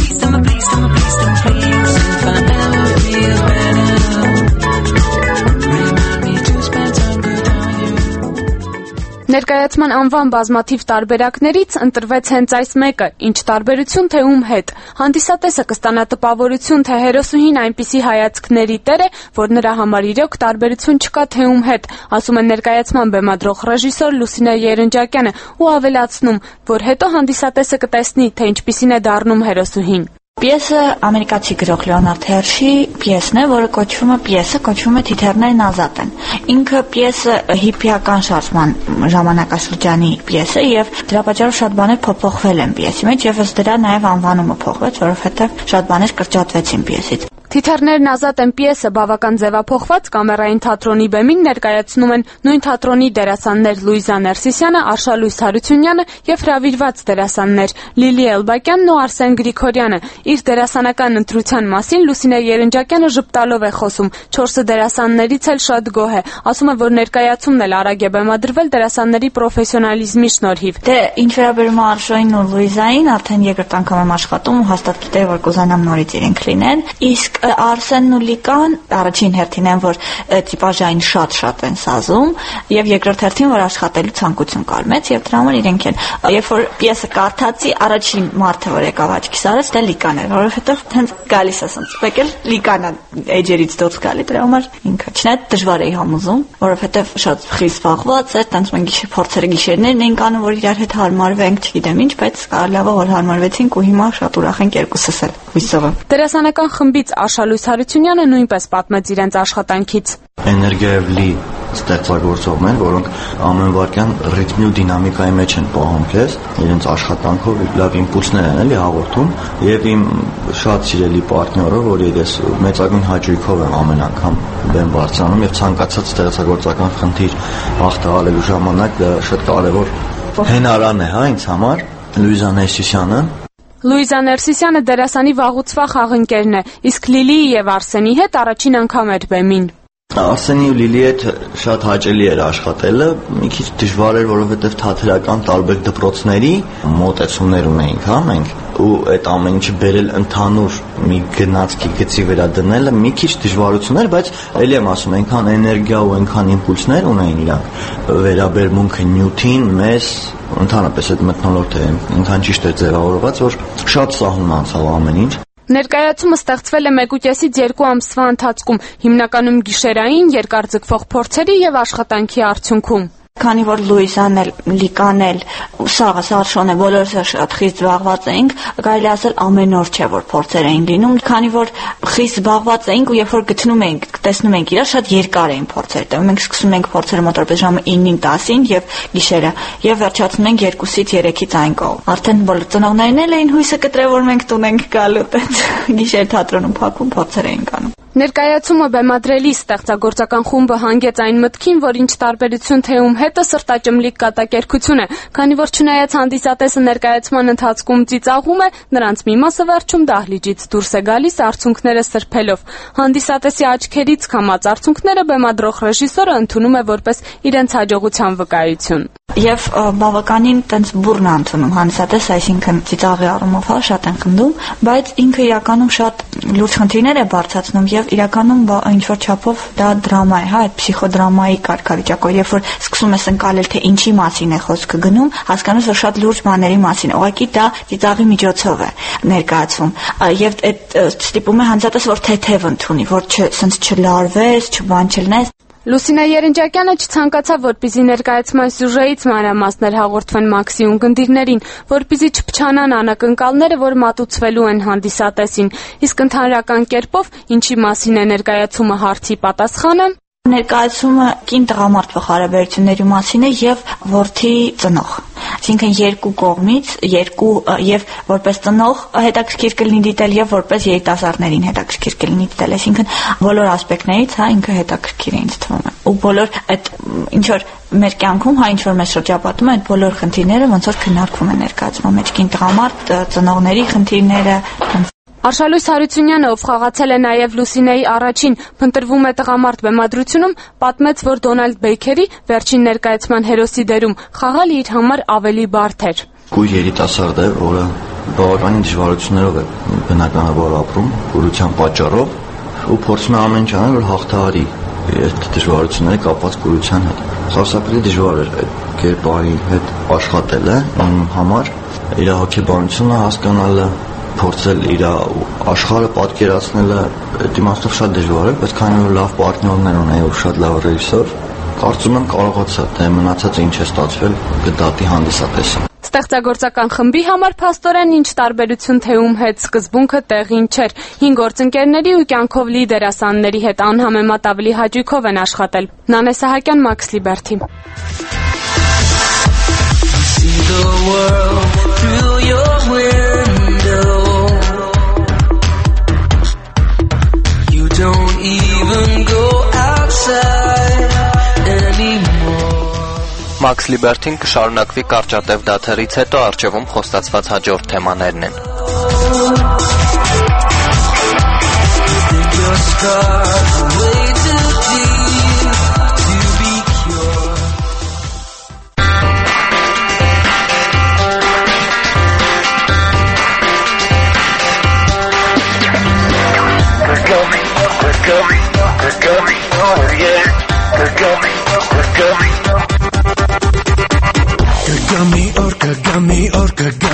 Ներկայացման անվան բազմաթիվ տարբերակներից ընտրվեց հենց այս մեկը, ինչ տարբերություն թե ում հետ։ Հանդիսատեսը կստանա տպավորություն, թե հերոսուհին այնպիսի հայացքների տեր է, որ նրա համար իրոք տարբերություն չկա թե ում հետ, ասում է ներկայացման բեմադրող ռեժիսոր Լուսինե Երնջակյանը ու ավելացնում, որ հետո հանդիսատեսը կտեսնի, թե ինչպիսին է դառնում հերոսուհին։ Պիեսը ամերիկացի գրող Լեոնարդ Հերշի պիեսն է, որը կոչվում է պիեսը, կոչվում է Թիթեռներն ազատ են։ Ինքը պիեսը հիպիական շարժման ժամանակաշրջանի պիես է եւ դրա պատճառով շատ բաներ փոփոխվել են պիեսի մեջ եւ ըստ դրա նաեւ անվանումը փոխվեց, որովհետեւ շատ բաներ կրճատվեցին պիեսից։ Թիթեռներն ազատ են պիեսը բավական ձևափոխված կամերային թատրոնի բեմին ներկայացնում են նույն թատրոնի դերասաններ Լուիզա Ներսիսյանը, Արշալույս Հարությունյանը եւ հրավիրված դերասաններ Լիլի Էլբակյանն ու Արսեն Գրիգորյանը։ Իր դերասանական ընտրության մասին Լուսինե Երնջակյանը ժպտալով է խոսում, չորսը դերասաններից էլ շատ գոհ է, ասում է, որ ներկայացումն էլ արագ է բեմադրվել դերասանների պրոֆեսիոնալիզմի շնորհիվ։ Դե ինչ վերաբերում է Արշոյին ու Լուիզային, արդեն երկրորդ անգամ եմ աշխատում ու հաստատ գիտեի, որ կուզանամ նորից իրենք լինեն, իսկ իսկ Արսենն ու Լիկան առաջին հերթին են, որ տիպաժային շատ-շատ են սազում, եւ երկրորդ հերթին, որ աշխատելու ցանկություն կար մեծ, եւ դրա համար իրենք են։ Երբ որ պիեսը կարդացի, առաջին մարդը, որ եկավ աչքիս առաջ, դա Լիկան էր, որովհետեւ հենց գալիս ասեմ, եկել Լիկան էջերից դուրս գալի, դրա համար ինքը չնայած դժվար էի համոզում, որովհետեւ շատ խիստ զբաղված էր, տենց մենք գիշեր փորձերը գիշերներն էինք անում, որ իրար հետ հարմարվենք, չգիտեմ ինչ, բայց լավա որ հարմարվեցինք ու հիմա շատ ուրախ ենք երկուսս էլ, հույսով եմ։ Դերասանական խմբից Աշալույս Հարությունյանը նույնպես պատմեց իրենց աշխատանքից։ Էներգիայով լի ստեղծագործողներ, որոնք ամեն վարքյան ռիթմի ու դինամիկայի մեջ են պահում քեզ, իրենց աշխատանքով լավ իմպուլսներ են էլի հաղորդում, եւ իմ շատ սիրելի պարտներով, որ ես մեծագույն հաճույքով եմ ամեն անգամ բեմ բարձրանում եւ ցանկացած ստեղծագործական խնդիր հաղթահարելու ժամանակ դա շատ կարեւոր հենարան է, հա, ինձ համար։ Լուիզա Ներսիսյանը Լուիզա Ներսիսյանը դերասանի վաղուց վաղ աղընկերն է, իսկ Լիլիի եւ Արսենի հետ առաջին անգամ էր բեմին։ Արսենի ու Լիլիի հետ շատ հաճելի էր աշխատելը, մի քիչ դժվար էր, որովհետև թատերական տարբեր դպրոցների մոտեցումներ ունեինք, հա, մենք, ու այդ ամեն ինչը բերել ընդհանուր մի գնացքի գծի վերադնելը մի քիչ դժվարություն էր, բայց էլի եմ ասում, այնքան էներգիա ու այնքան իմպուլսներ ունեին իրանք, վերաբերմունքը նյութին, մեզ, ընդհանրապես այդ մթնոլորտը այնքան ճիշտ էր ձևավորված, որ շատ սահուն անցավ ամեն ինչ։ Ներկայացումը ստեղծվել է մեկուկեսից երկու ամսվա ընթացքում, հիմնականում գիշերային, երկար ձգվող փորձերի եւ աշխատանքի արդյունքում։ Քանի որ Լուիզան էլ, Լիկան էլ, Սաղը, Սարշոնը բոլորս շատ խիստ զբաղված էինք, կարելի ասել ամեն օր չէ որ փորձեր էին լինում, քանի որ խիստ զբաղված էինք ու երբ որ գտնում էինք, տեսնում էինք իրար շատ երկար էին փորձերը։ Մենք սկսում ենք փորձերը մոտավորապես ժամը ինին տասին եւ գիշերը եւ վերջացնում ենք երկուսից երեքից այն կողմ։ Արդեն բոլոր ծնողներն էլ էին հույսը կտրել, որ մենք տուն ենք գալու, տենց գիշեր թատրոնում փակում փորձեր էինք անում։ Ներկայացումը բեմադրելի ստեղծագործական խումբը հանգեց այն մտքին, որ ինչ տարբերություն թե ում հետը սրտաճմլիկ կատակերգություն է, քանի որ չնայած հանդիսատեսը ներկայացման ընթացքում ծիծաղում է, նրանց մի մասը վերջում դահլիճից դուրս է գալիս արցունքները սրբելով։ Հանդիսատեսի աչքերից քամած արցունքները բեմադրող ռեժիսորը ընդունում է որպես իրենց հաջողության վկայություն։ Եվ բավականին տենց բուրն է ընդունում հանդիսատես, այսինքն ծիծաղի առումով հա շատ են խնդում, բայց ինքը իրականում շատ լուրջ խնդիրներ է բարձրացնում եւ իրականում ինչ որ չափով դա դրամա է, հա, այդ փսիխոդրամայի կարգավիճակը, երբ որ սկսում ես ընկալել թե ինչի մասին է խոսքը գնում, հասկանում ես որ շատ լուրջ բաների մասին, ուղղակի դա ծիծաղի միջոցով է ներկայացվում եւ այդ ստիպում է հանդիսատես որ թեթև ընդունի, որ սենց չլարվես, չբան չլնես։ Լուսինե Երնջակյանը չցանկացավ, որպեսզի ներկայացման սյուժեից մանրամասներ հաղորդվեն Մաքսի ունկնդիրներին, որպեսզի չփչանան անակնկալները, որ մատուցվելու են հանդիսատեսին, իսկ ընդհանրական կերպով ինչի մասին է ներկայացումը հարցի պատասխանը Ներկայացումը կին տղամարդու հարաբերությունների մասին է եւ որդի ծնող։ Այսինքն երկու կողմից, երկու եւ որպես ծնող հետաքրքիր կլինի դիտել եւ որպես երիտասարդներին հետաքրքիր կլինի դիտել, այսինքն բոլոր ասպեկտներից, հա, ինքը հետաքրքիր է ինձ թվում է։ Ու բոլոր այդ ինչ որ մեր կյանքում, հա, ինչ որ մեզ շրջապատում է, այդ բոլոր խնդիրները ոնց որ քննարկվում են ներկայացման մեջ, կին տղամարդ, ծնողների խնդիրները։ Աշալույս Հարությունյանը, ով խաղացել է նաև Լուսինեի առաջին «Փնտրվում է տղամարդ» բեմադրությունում, պատմեց, որ Դոնալդ Բեյքերի վերջին ներկայացման հերոսի դերում խաղալ իր համար ավելի բարդ էր։ Կույր երիտասարդ է, որը բավականին դժվարություններով է բնականաբար ապրում, կուրության պատճառով, ու փորձում է ամեն ինչ անել, որ հաղթահարի այդ դժվարությունները կապված կուրության հետ։ Սարսափելի դժվար էր այդ կերպարի հետ աշխատելը իմ համար, իր հոգեբանությունը հասկանալը, փորձել իր աշխարհը պատկերացնելը այդ իմաստով շատ դժվար է, բայց քանի որ լավ պարտներներ ունեի ու շատ լավ ռեժիսոր, կարծում եմ կարողացա, թե մնացածը ինչ է ստացվել գտատի հանդիսատեսը։ Ստեղծագործական խմբի համար փաստորեն ինչ տարբերություն թե ում հետ սկզբունքը տեղին չէր։ Հինգ գործընկերների ու կյանքով լի դերասանների հետ անհամեմատ ավելի հաճույքով են աշխատել։ Նանե Սահակյան, Մաքս Լիբերթի։ Don't even go outside anymore. Մաքս Լիբերթին կշարունակվի կարճատև դաթերից հետո առջևում խոստացված հաջորդ թեմաներն են։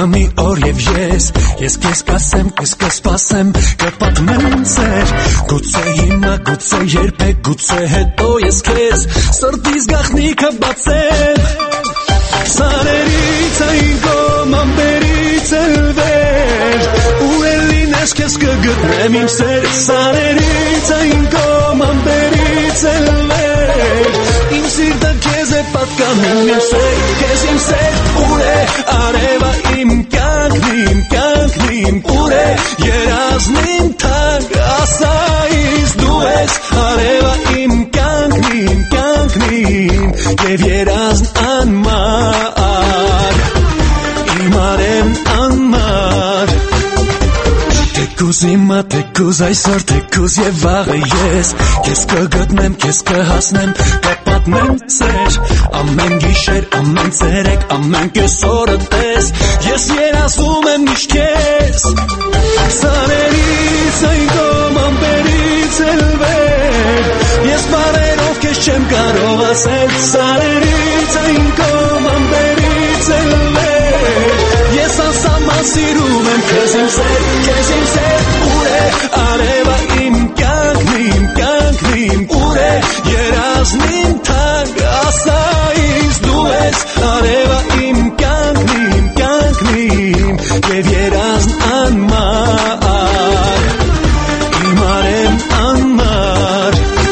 կգա մի օր եւ ես ես քեզ կասեմ, քեզ կսպասեմ, կպատմեմ ծեր, գուցե հիմա, գուցե երբեք, գուցե հետո ես քեզ սրտիս գաղտնիքը բացեմ, սարերից այն կողմ ամպերից էլ վեր, ու էլ լինես քեզ կգտնեմ իմ սեր, սարերից այն կողմ ամպերից էլ վեր, իմ սիրտը քեզ է պատկանում իմ սեր, քեզ իմ սեր, ուր է արևը իմ կյանքն իմ կյանքն իմ, ուր է երազն իմ թանկ, ասա ինձ դու ես արևը իմ կյանքն իմ կյանքն իմ, եւ երազն անմար, իմ արևն անմար, թեկուզ իմը, թեկուզ այսօր, թեկուզ եւ վաղը ես, քեզ կգտնեմ, քեզ կհասնեմ, կպատմեմ ծեր, ամեն գիշեր, ամեն ցերեկ, ամեն կեսօրը տես, ես երազում եմ միշտ քեզ, սարերից այն կողմ ամպերից էլ վեր, ես բառերով քեզ չեմ կարող ասել, սարերից այն կողմ ամպերից էլ վեր, ես անսահման սիրում եմ քեզ իմ սեր, քեզ իմ սեր, ուր է արևը իմ կյանքն իմ կյանքն իմ, ուր է երազն իմ թանկ, ասա ինձ դու ես արևը իմ կյանքն իմ կյանքն իմ, եւ երազն անմար, իմ արևն անմար,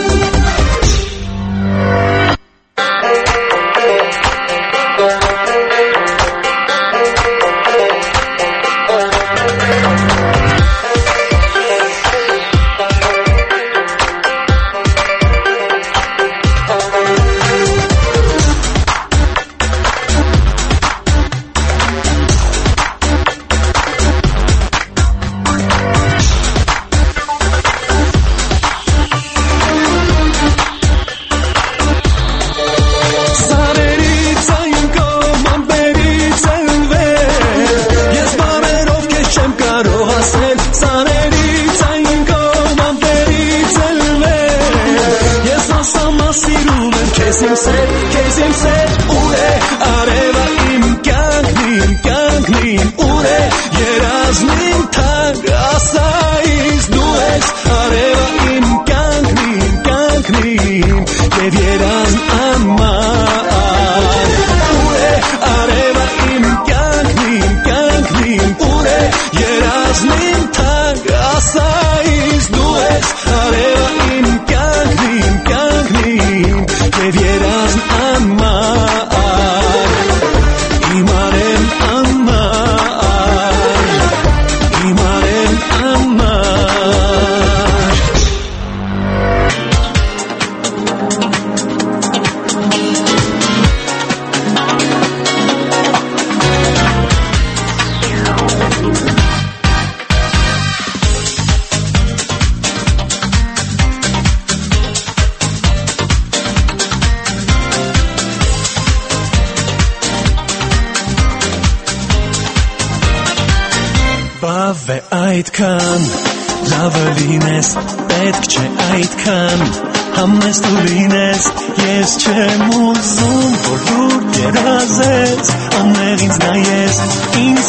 այդքան լավը լինես, պետք չէ այդքան համեստ ու լինես, ես չեմ ուզում, որ դու երազես, անեղ ինձ նայես, ինձ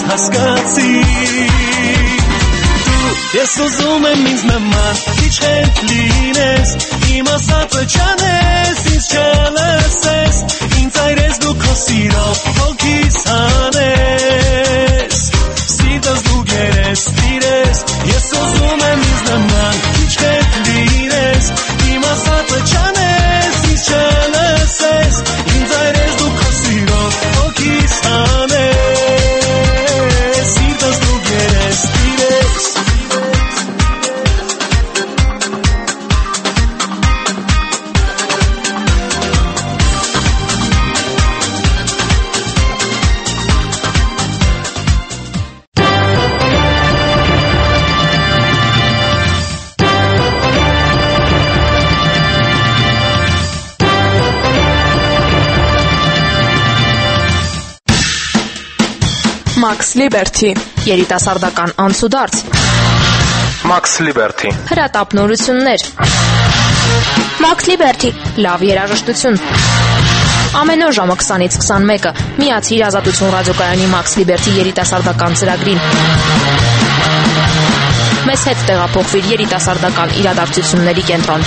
հասկացիր, ես ուզում եմ ինձ նման, քիչ հետ լինես, իմ ասածը չանես, ինձ չլսես, ինձ այրես դու քո սիրով, հոգիս հանես, սիրտս դու գերես, տիրես, ես ուզում եմ ինձ նման, քիչ հետ լինես, իմ ասածը չանես, ինձ չլսես, ինձ այրես դու քո սիրով, հոգիս հանես, սիրտս դու գերես, տիրես, Max Liberty, երիտասարդական անցուդարձ։ Max Liberty, հրատապ նորություններ։ Max Liberty, լավ երաժշտություն։ Ամեն օր ժամը քսանից քսանմեկը միացիր Ազատություն ռադիոկայանի Max Liberty երիտասարդական ծրագրին։ Մեզ հետ տեղափոխվիր երիտասարդական իրադարձությունների կենտրոն։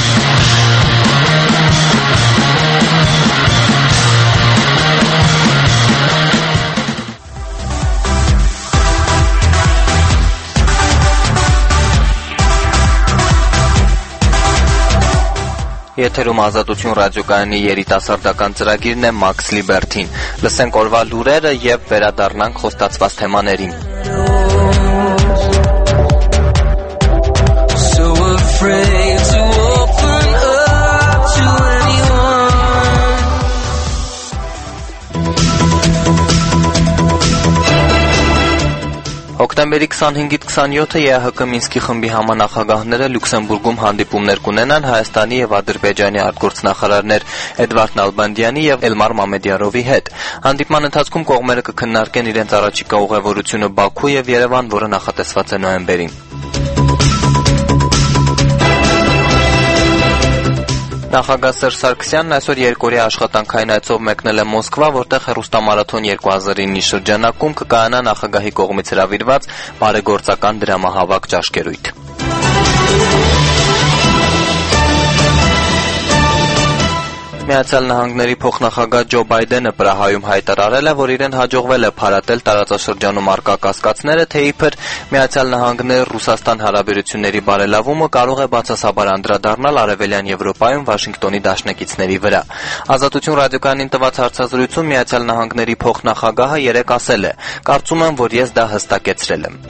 Եթերում Ազատություն ռադիոկայանի երիտասարդական ծրագիրն է Max Liberty-ն։ Լսենք օրվա լուրերը եւ վերադառնանք խոստացված թեմաներին։ So afraid to open up to anyone. Հոկտեմբերի քսանհինգից քսանյոթը ԵԱՀԿ Մինսկի խմբի համանախագահները Լյուքսեմբուրգում հանդիպումներ կունենան Հայաստանի եւ Ադրբեջանի արտգործնախարարներ Էդվարդ Նալբանդյանի եւ Էլմար Մամեդյարովի հետ։ Հանդիպման ընթացքում կողմերը կքննարկեն իրենց առաջիկա ուղևորությունը Բաքու եւ Երևան, որը նախատեսված է նոյեմբերին։ Նախագահ Սերժ Սարգսյանն այսօր երկօրյա աշխատանքային այցով մեկնել է Մոսկվա, որտեղ հեռուստամարաթոն երկու հազար իննի շրջանակում կկայանա նախագահի կողմից հրավիրված բարեգործական դրամահավաք ճաշկերույթ։ Միացյալ Նահանգների փոխնախագահ Ջո Բայդենը Պրահայում հայտարարել է, որ իրեն հաջողվել է փարատել տարածաշրջանում առկա կասկածները, թե իբր Միացյալ Նահանգներ Ռուսաստան հարաբերությունների բարելավումը կարող է բացասաբար անդրադառնալ Արևելյան Եվրոպայում Վաշինգտոնի դաշնակիցների վրա։ Ազատություն ռադիոկայանին տված հարցազրույցում Միացյալ Նահանգների փոխնախագահը երեկ ասել է. «Կարծում եմ, որ ես դա հստակեցրել եմ»։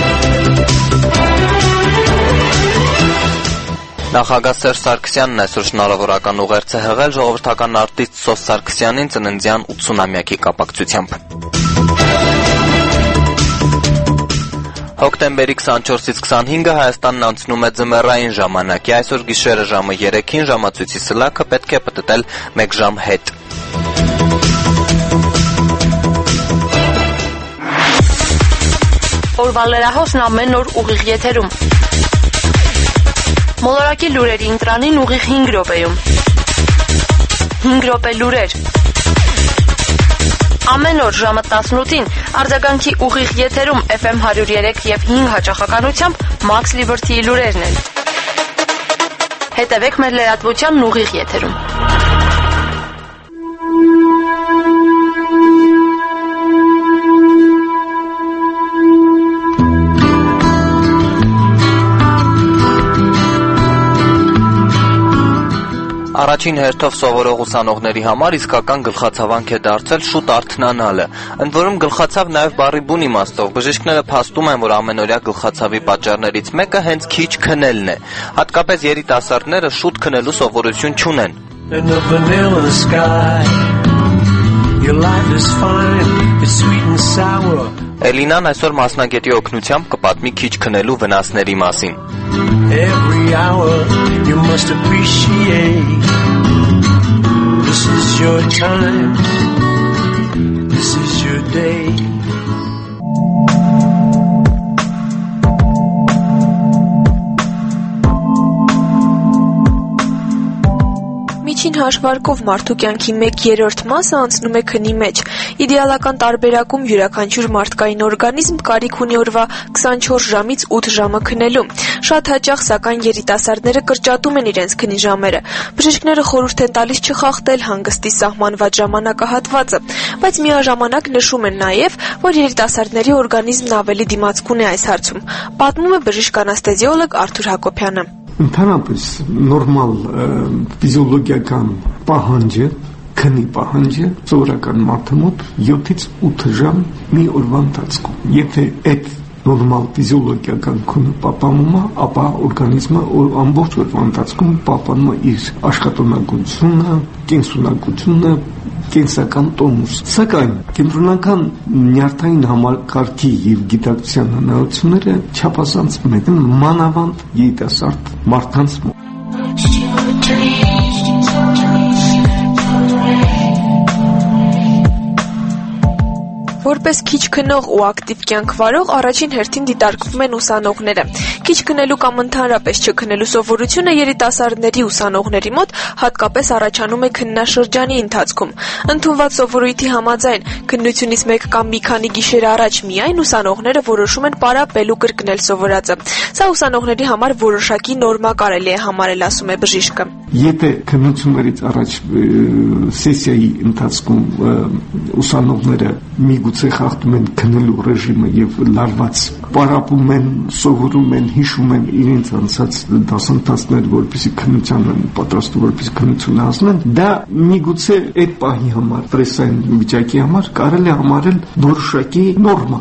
Նախագահ Սերժ Սարգսյանն այսօր շնորհավորական ուղերձ է հղել ժողովրդական արտիստ Սոս Սարգսյանին ծննդյան ութսունամյակի կապակցությամբ։ Հոկտեմբերի քսանչորսից քսանհինգը Հայաստանն անցնում է ձմեռային ժամանակի, այսօր գիշերը ժամը երեքին ժամացույցի սլաքը պետք է պտտել մեկ ժամ հետ։ Օրվա լրահոսն ամեն օր ուղիղ եթերում։ Մոլորակի լուրերի ընտրանին ուղիղ հինգ րոպեում։ հինգ րոպե լուրեր։ Ամեն օր ժամը տասնութին արձագանքի ուղիղ եթերում Էֆ Էմ հարյուր երեք եւ հինգ հաճախականությամբ Max Liberty-ի լուրերն են։ Հետևեք մեր լրատվությանն ուղիղ եթերում։ Առաջին հերթով սովորող ուսանողների համար իսկական գլխացավանք է դարձել շուտ արթնանալը։ Ընդ որում գլխացավ նաև բառի բուն իմաստով։ Բժիշկները փաստում են, որ ամենօրյա գլխացավի պատճառներից մեկը հենց քիչ քնելն է։ Հատկապես երիտասարդները շուտ քնելու սովորություն չունեն։ Էլինան այսօր մասնագետի օգնությամբ կպատմի քիչ քնելու վնասների մասին։ Every hour you must appreciate. This is your time. This is your day. Միջին հաշվարկով մարդու կյանքի մեկ երրորդ մասը անցնում է քնի մեջ։ Իդեալական տարբերակում յուրաքանչյուր մարդկային օրգանիզմ կարիք ունի օրվա քսանչորս ժամից ութ ժամը քնելու։ Շատ հաճախ սակայն երիտասարդները կրճատում են իրենց քնի ժամերը։ Բժիշկները խորհուրդ են տալիս չխախտել հանգստի սահմանված ժամանակահատվածը, բայց միաժամանակ նշում են նաև, որ երիտասարդների օրգանիզմն ավելի դիմացկուն է այս հարցում։ Պատմում է բժիշկ անաստեզիոլոգ Արթուր Հակոբյանը։ Ընդհանրապես նորմալ ֆիզիոլոգիական պահանջը, քնի պահանջը սովորական մարդու մոտ յոթից ութ ժամ մի օրվա ընթացքում։ Եթե այդ նորմալ ֆիզիոլոգիական քունը պահպանում է, ապա օրգանիզմը ամբողջ օրվա ընթացքում պահպանում է իր աշխատունակությունը, կենսունակությունը, կենսական տոնուս։ Սակայն կենտրոնական նյարդային համակարգի եւ գիտակցության հնարավորությունները չափազանց մեծ են մանավանդ երիտասարդ մարդկանց մոտ։ Որպես քիչ քնող ու ակտիվ կյանք վարող առաջին հերթին դիտարկվում են ուսանողները։ Քիչ քնելու կամ ընդհանրապես չքնելու սովորությունը երիտասարդների ուսանողների մոտ հատկապես առաջանում է քննաշրջանի ընթացքում։ Ընդունված սովորույթի համաձայն քննությունից մեկ կամ մի քանի գիշեր առաջ միայն ուսանողները որոշում են պարապել ու կրկնել սովորածը։ Սա ուսանողների համար որոշակի նորմա կարելի է համարել, ասում է բժիշկը։ Եթե քննություններից առաջ սեսիայի ընթացքում ուսանողները միգուցե խախտում են քնելու ռեժիմը եւ լարված պարապում են, սովորում են, հիշում են իրենց անցած դասընթացներ, որպեսզի քննության են պատրաստում, որպեսզի քննությունը հասնեն, դա միգուցե այդ պահի համար, ստրեսային վիճակի համար կարելի է համարել որոշակի նորմա։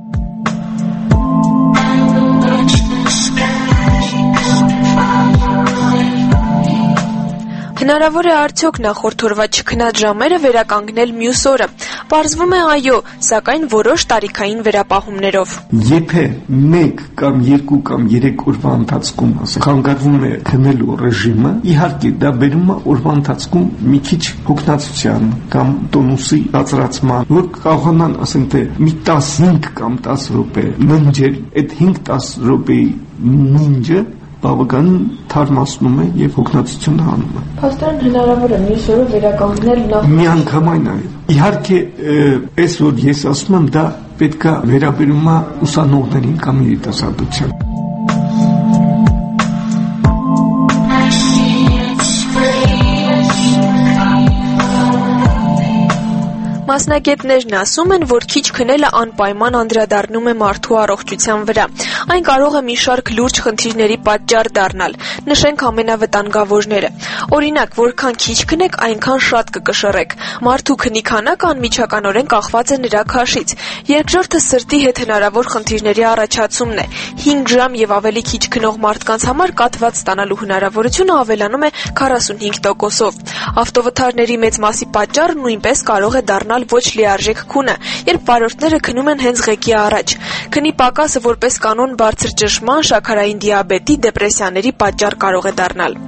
Հնարավոր է արդյոք նախորդ օրվա չքնած ժամերը վերականգնել մյուս օրը։ Պարզվում է այո, սակայն որոշ տարիքային վերապահումներով։ Եթե մեկ կամ երկու կամ երեք օրվա ընթացքում, ասենք, խանգարվում է քնելու ռեժիմը, իհարկե դա բերում է օրվա ընթացքում մի քիչ հոգնածության կամ տոնուսի բարձրացման, որ կարողանան, ասենք, թե մի տասնհինգ կամ տասը րոպե ննջել, այդ հինգ-տասը րոպեի նինջը բավականին թարմացնում է եւ հոգնածությունը հանում է։ Փաստորեն հնարավոր է մյուս օրը վերականգնել նախ միանգամայն այո։ Իհարկե, այս որ ես ասում եմ, դա պետք է վերաբերում է ուսանողներին կամ երիտասարդության։ Մասնագետներն ասում են, որ քիչ քնելը անպայման անդրադառնում է մարդու առողջության վրա։ Այն կարող է մի շարք լուրջ խնդիրների պատճառ դառնալ։ Նշենք ամենավտանգավորները։ Օրինակ, որքան քիչ քնեք, այնքան շատ կկշռեք։ Մարդու քնի քանակը անմիջականորեն կախված է նրա քաշից։ Երկրորդը սրտի հետ հնարավոր խնդիրների առաջացումն է։ հինգ ժամ եւ ավելի քիչ քնող մարդկանց համար կաթված ստանալու հնարավորությունը ավելանում է քառասունհինգ տոկոսով։ Ավտովթարների մեծ մասի պատճառը նույնպես կարող է դառնալ ոչ լիարժեք քունը, երբ վարորդները քնում են հենց ղեկի առաջ։ Քնի պակասը որպես կանոն բարձր ճնշման, շաքարային դիաբետի, դեպրեսիաների պատճառ կարող է դառնալ։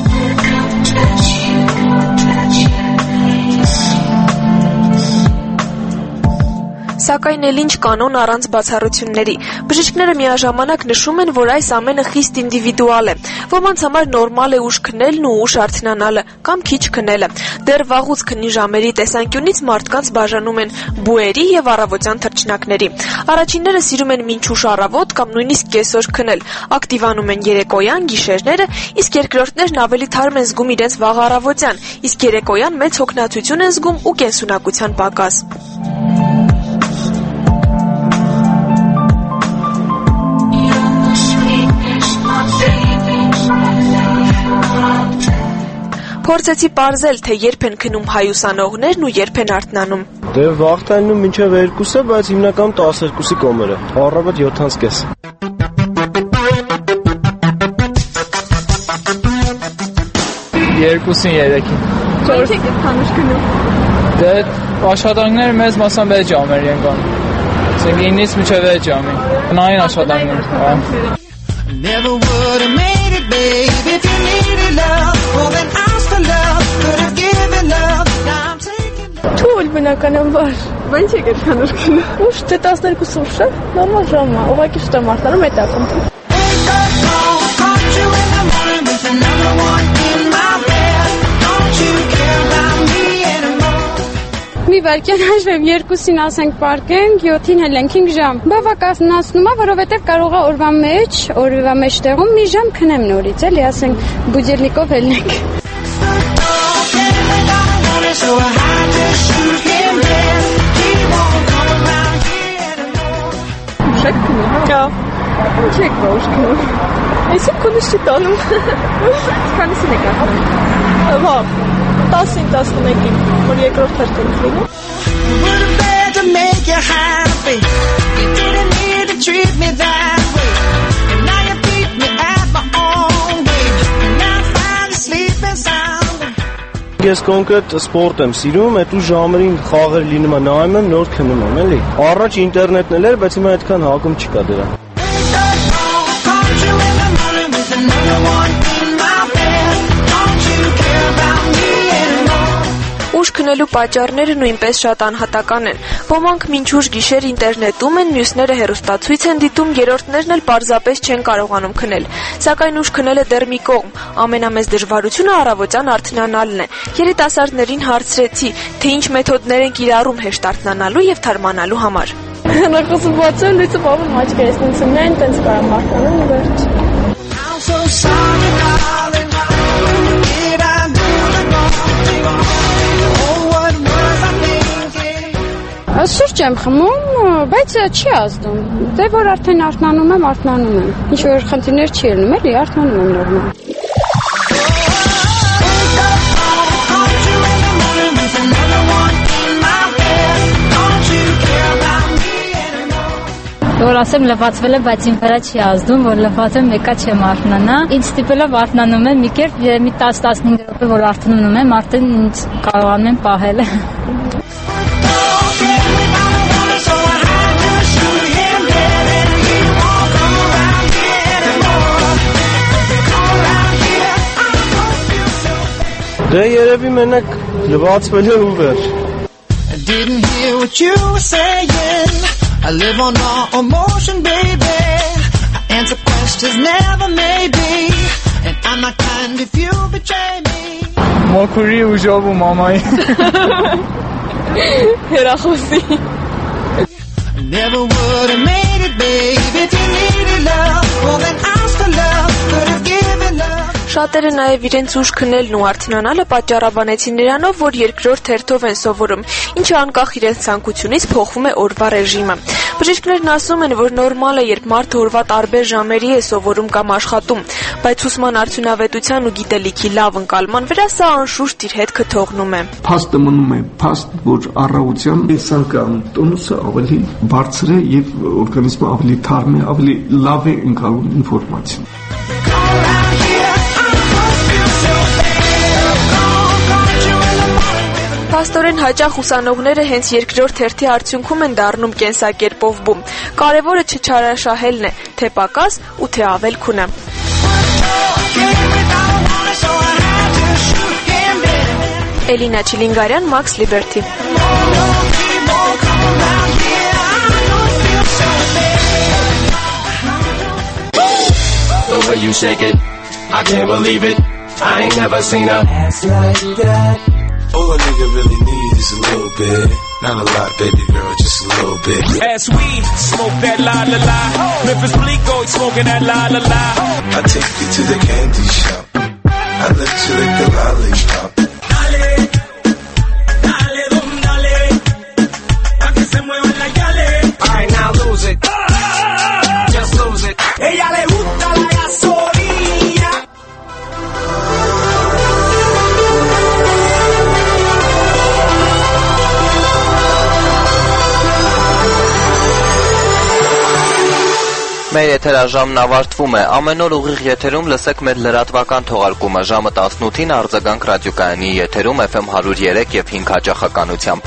Սակայն էլ ինչ կանոն առանց բացառությունների։ Բժիշկները միաժամանակ նշում են, որ այս ամենը խիստ ինդիվիդուալ է։ Ոմանց համար նորմալ է ուշ քնելն ու ուշ արթնանալը կամ քիչ քնելը։ Դեռ վաղուց քնի ժամերի տեսանկյունից մարդկանց բաժանում են բուերի եւ առավոտյան թռչնակների։ Առաջինները սիրում են մինչ ուշ առավոտ կամ նույնիսկ կեսօր քնել, ակտիվանում են երեկոյան, գիշերները, իսկ երկրորդներն ավելի թարմ են զգում իրենց վաղ առավոտյան, իսկ երեկոյան մեծ հոգնածություն են զգում ու կենսունակության պակաս։ Փորձեցի պարզել, թե երբ են քնում հայ ուսանողներն ու երբ են արթնանում։ Դե վաղտաննում մինչև երկուսը, բայց հիմնականում տասներկուսի կողմերը, առավոտ յոթից կես։ Երկուսին երեքին։ Ինչ եք քանուշ քնում։ Դե աշխատանքները մեծ մասամբ վեց ժամեր են գանում։ Ասենք ինից մինչև վեց ժամի։ Նային աշխատանքներ։ Never would have made it, babe, if you needed love more than asked for love, could have given love. Now I'm taking love. Թույլ բնականաբար։ Բայց եք քանուշ քնում։ Ուշ թե տասներկուս ուշ է, նորմալ ժամ է, ուղղակի շուտ եմ արտանում այդ ակումբ։ Մի վարքյան հաշվեմ երկուսին ասենք պարկենք, յոթին հելենք հինգ ժամ։ Բավականացնում է, որովհետև կարող է օրվա մեջ, օրվա մեջ տեղում մի ժամ քնեմ նորից, էլի ասենք բուդելնիկով հելնենք։ Շեք քնում։ Կա։ Ինչ եք ոչ քնում։ Այսինքն քունս չի տանում։ Քանիսին եք ասում։ Վա, տասին տասնմեկին, որ երկրորդ հերթին լինում։ Would have been to make you happy. You didn't need to treat me that way. And now you beat me at my own way. And now I'm finally sleeping sound. Ես կոնկրետ սպորտ եմ սիրում, այդ ու ժամերին խաղեր լինում է, նայում եմ, նոր քնում եմ, էլի։ Առաջ ինտերնետն էլ էր, բայց հիմա այդքան հակում չկա դրա։ Ուշ քնելու պատճառները նույնպես շատ անհատական են։ Ոմանք մինչ ուշ գիշեր ինտերնետում են, մյուսները հեռուստացույց են դիտում, երրորդներն էլ պարզապես չեն կարողանում քնել։ Սակայն ուշ քնելը դեռ մի կողմ, ամենամեծ դժվարությունը առավոտյան արթնանալն է։ Երիտասարդներին հարցրեցի, թե ինչ մեթոդներ են կիրառում հեշտ արթնանալու եւ թարմանալու համար։ Նախոսը բացել, լույսը բավական աչքեր ես նցումներն, տենց կարամ արթնանում ու վերջ։ Սուրճ եմ խմում, բայց չի ազդում։ Դե որ արդեն արթնանում եմ, արթնանում եմ։ Ինչ որ խնդիրներ չի ելնում, էլի արթնանում եմ նորմալ։ Որ ասեմ լվացվել է, բայց իմ վրա չի ազդում, որ լվացեմ մեկա չեմ արթնանա։ Ինձ ստիպելով արթնանում եմ, մի կերպ մի տասը տասնհինգ րոպե որ արթնանում եմ, արդեն ինձ կարողանում եմ պահել։ Դե երևի մենակ լվացվել է ու վերջ։ I didn't hear what you were saying. I live on all emotion, baby. I answer questions, never maybe. And I'm not kind if you betray me. Մոքուրի ուժով ու մամայի։ Հերախոսի։ I never would have made it, baby. If you needed love, well then I'm still love. Could have given love. Շատերը նաև իրենց ուշ քնելն ու արթնանալը պատճառաբանեցին նրանով, որ երկրորդ հերթով են սովորում, ինչը անկախ իրենց ցանկությունից փոխվում է օրվա ռեժիմը։ Բժիշկներն ասում են, որ նորմալ է, երբ մարդը օրվա տարբեր ժամերի է սովորում կամ աշխատում, բայց ուսման արդյունավետության ու գիտելիքի լավ ընկալման վրա սա անշուշտ իր հետքը թողնում է։ Փաստը մնում է փաստ, որ առավոտյան ինսանական տոնուսը ավելի բարձր է եւ օրգանիզմը ավելի թարմ է, ավելի լավ է ընկալում ինֆորմացիան։ Փաստորեն հաճախ ուսանողները հենց երկրորդ հերթի արդյունքում են դառնում կենսակերպով բում։ Կարևորը չչարաշահելն է, թե պակաս ու թե ավել քունը։ Էլինա Չիլինգարյան, Max Liberty։ The way you shake it, I can't believe it. I ain't never seen a ass like that. All a nigga really needs is a little bit. Not a lot, baby girl, just a little bit. As we smoke that la la la. Memphis Bleak always smoking that la la la. I take you to the candy shop. I let you lick the lollipop. Dale, dale, dum, dale. Pa' que se muevan la yale. Alright, now lose it. Just lose it. Ella le gusta la gasolina. Մեր եթերաժամն ավարտվում է։ Ամեն օր ուղիղ եթերում լսեք մեր լրատվական թողարկումը ժամը տասնութին Արձագանք ռադիոկայանի եթերում F M one oh three եւ five հաճախականությամբ։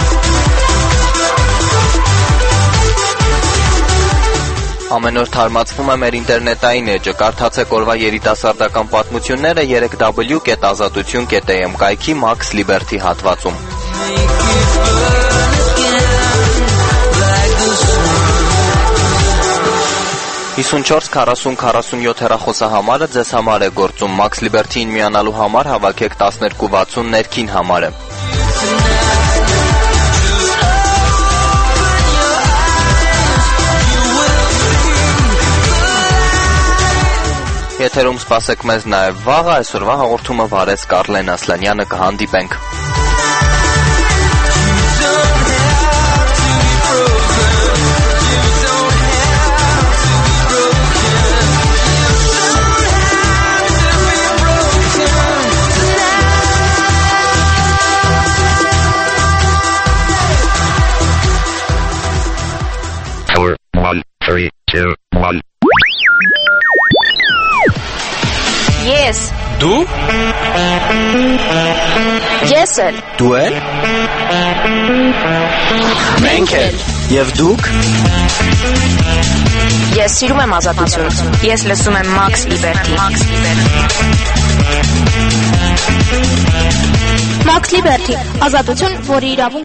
Ամեն օր թարմացվում է մեր ինտերնետային էջը։ Կարդացեք օրվա երիտասարդական պատմությունները three w dot azatutun dot a m կայքի Max Liberty հատվածում։ fifty-four forty forty-seven հեռախոսահամարը ձեզ համար է գործում։ Max Liberty-ին միանալու համար հավաքեք twelve sixty ներքին համարը։ Եթերում սպասեք մեզ նաև վաղը, այսօրվա հաղորդումը վարեց Կարլեն Ասլանյանը, կհանդիպենք։ Three, two, one. Yes. Դու? Ես էլ։ Դու էլ։ Մենք էլ։ Եվ դուք։ Ես սիրում եմ ազատություն։ Ես լսում եմ Max Liberty։ Max Liberty։ Max Liberty, ազատություն, որի իրավունք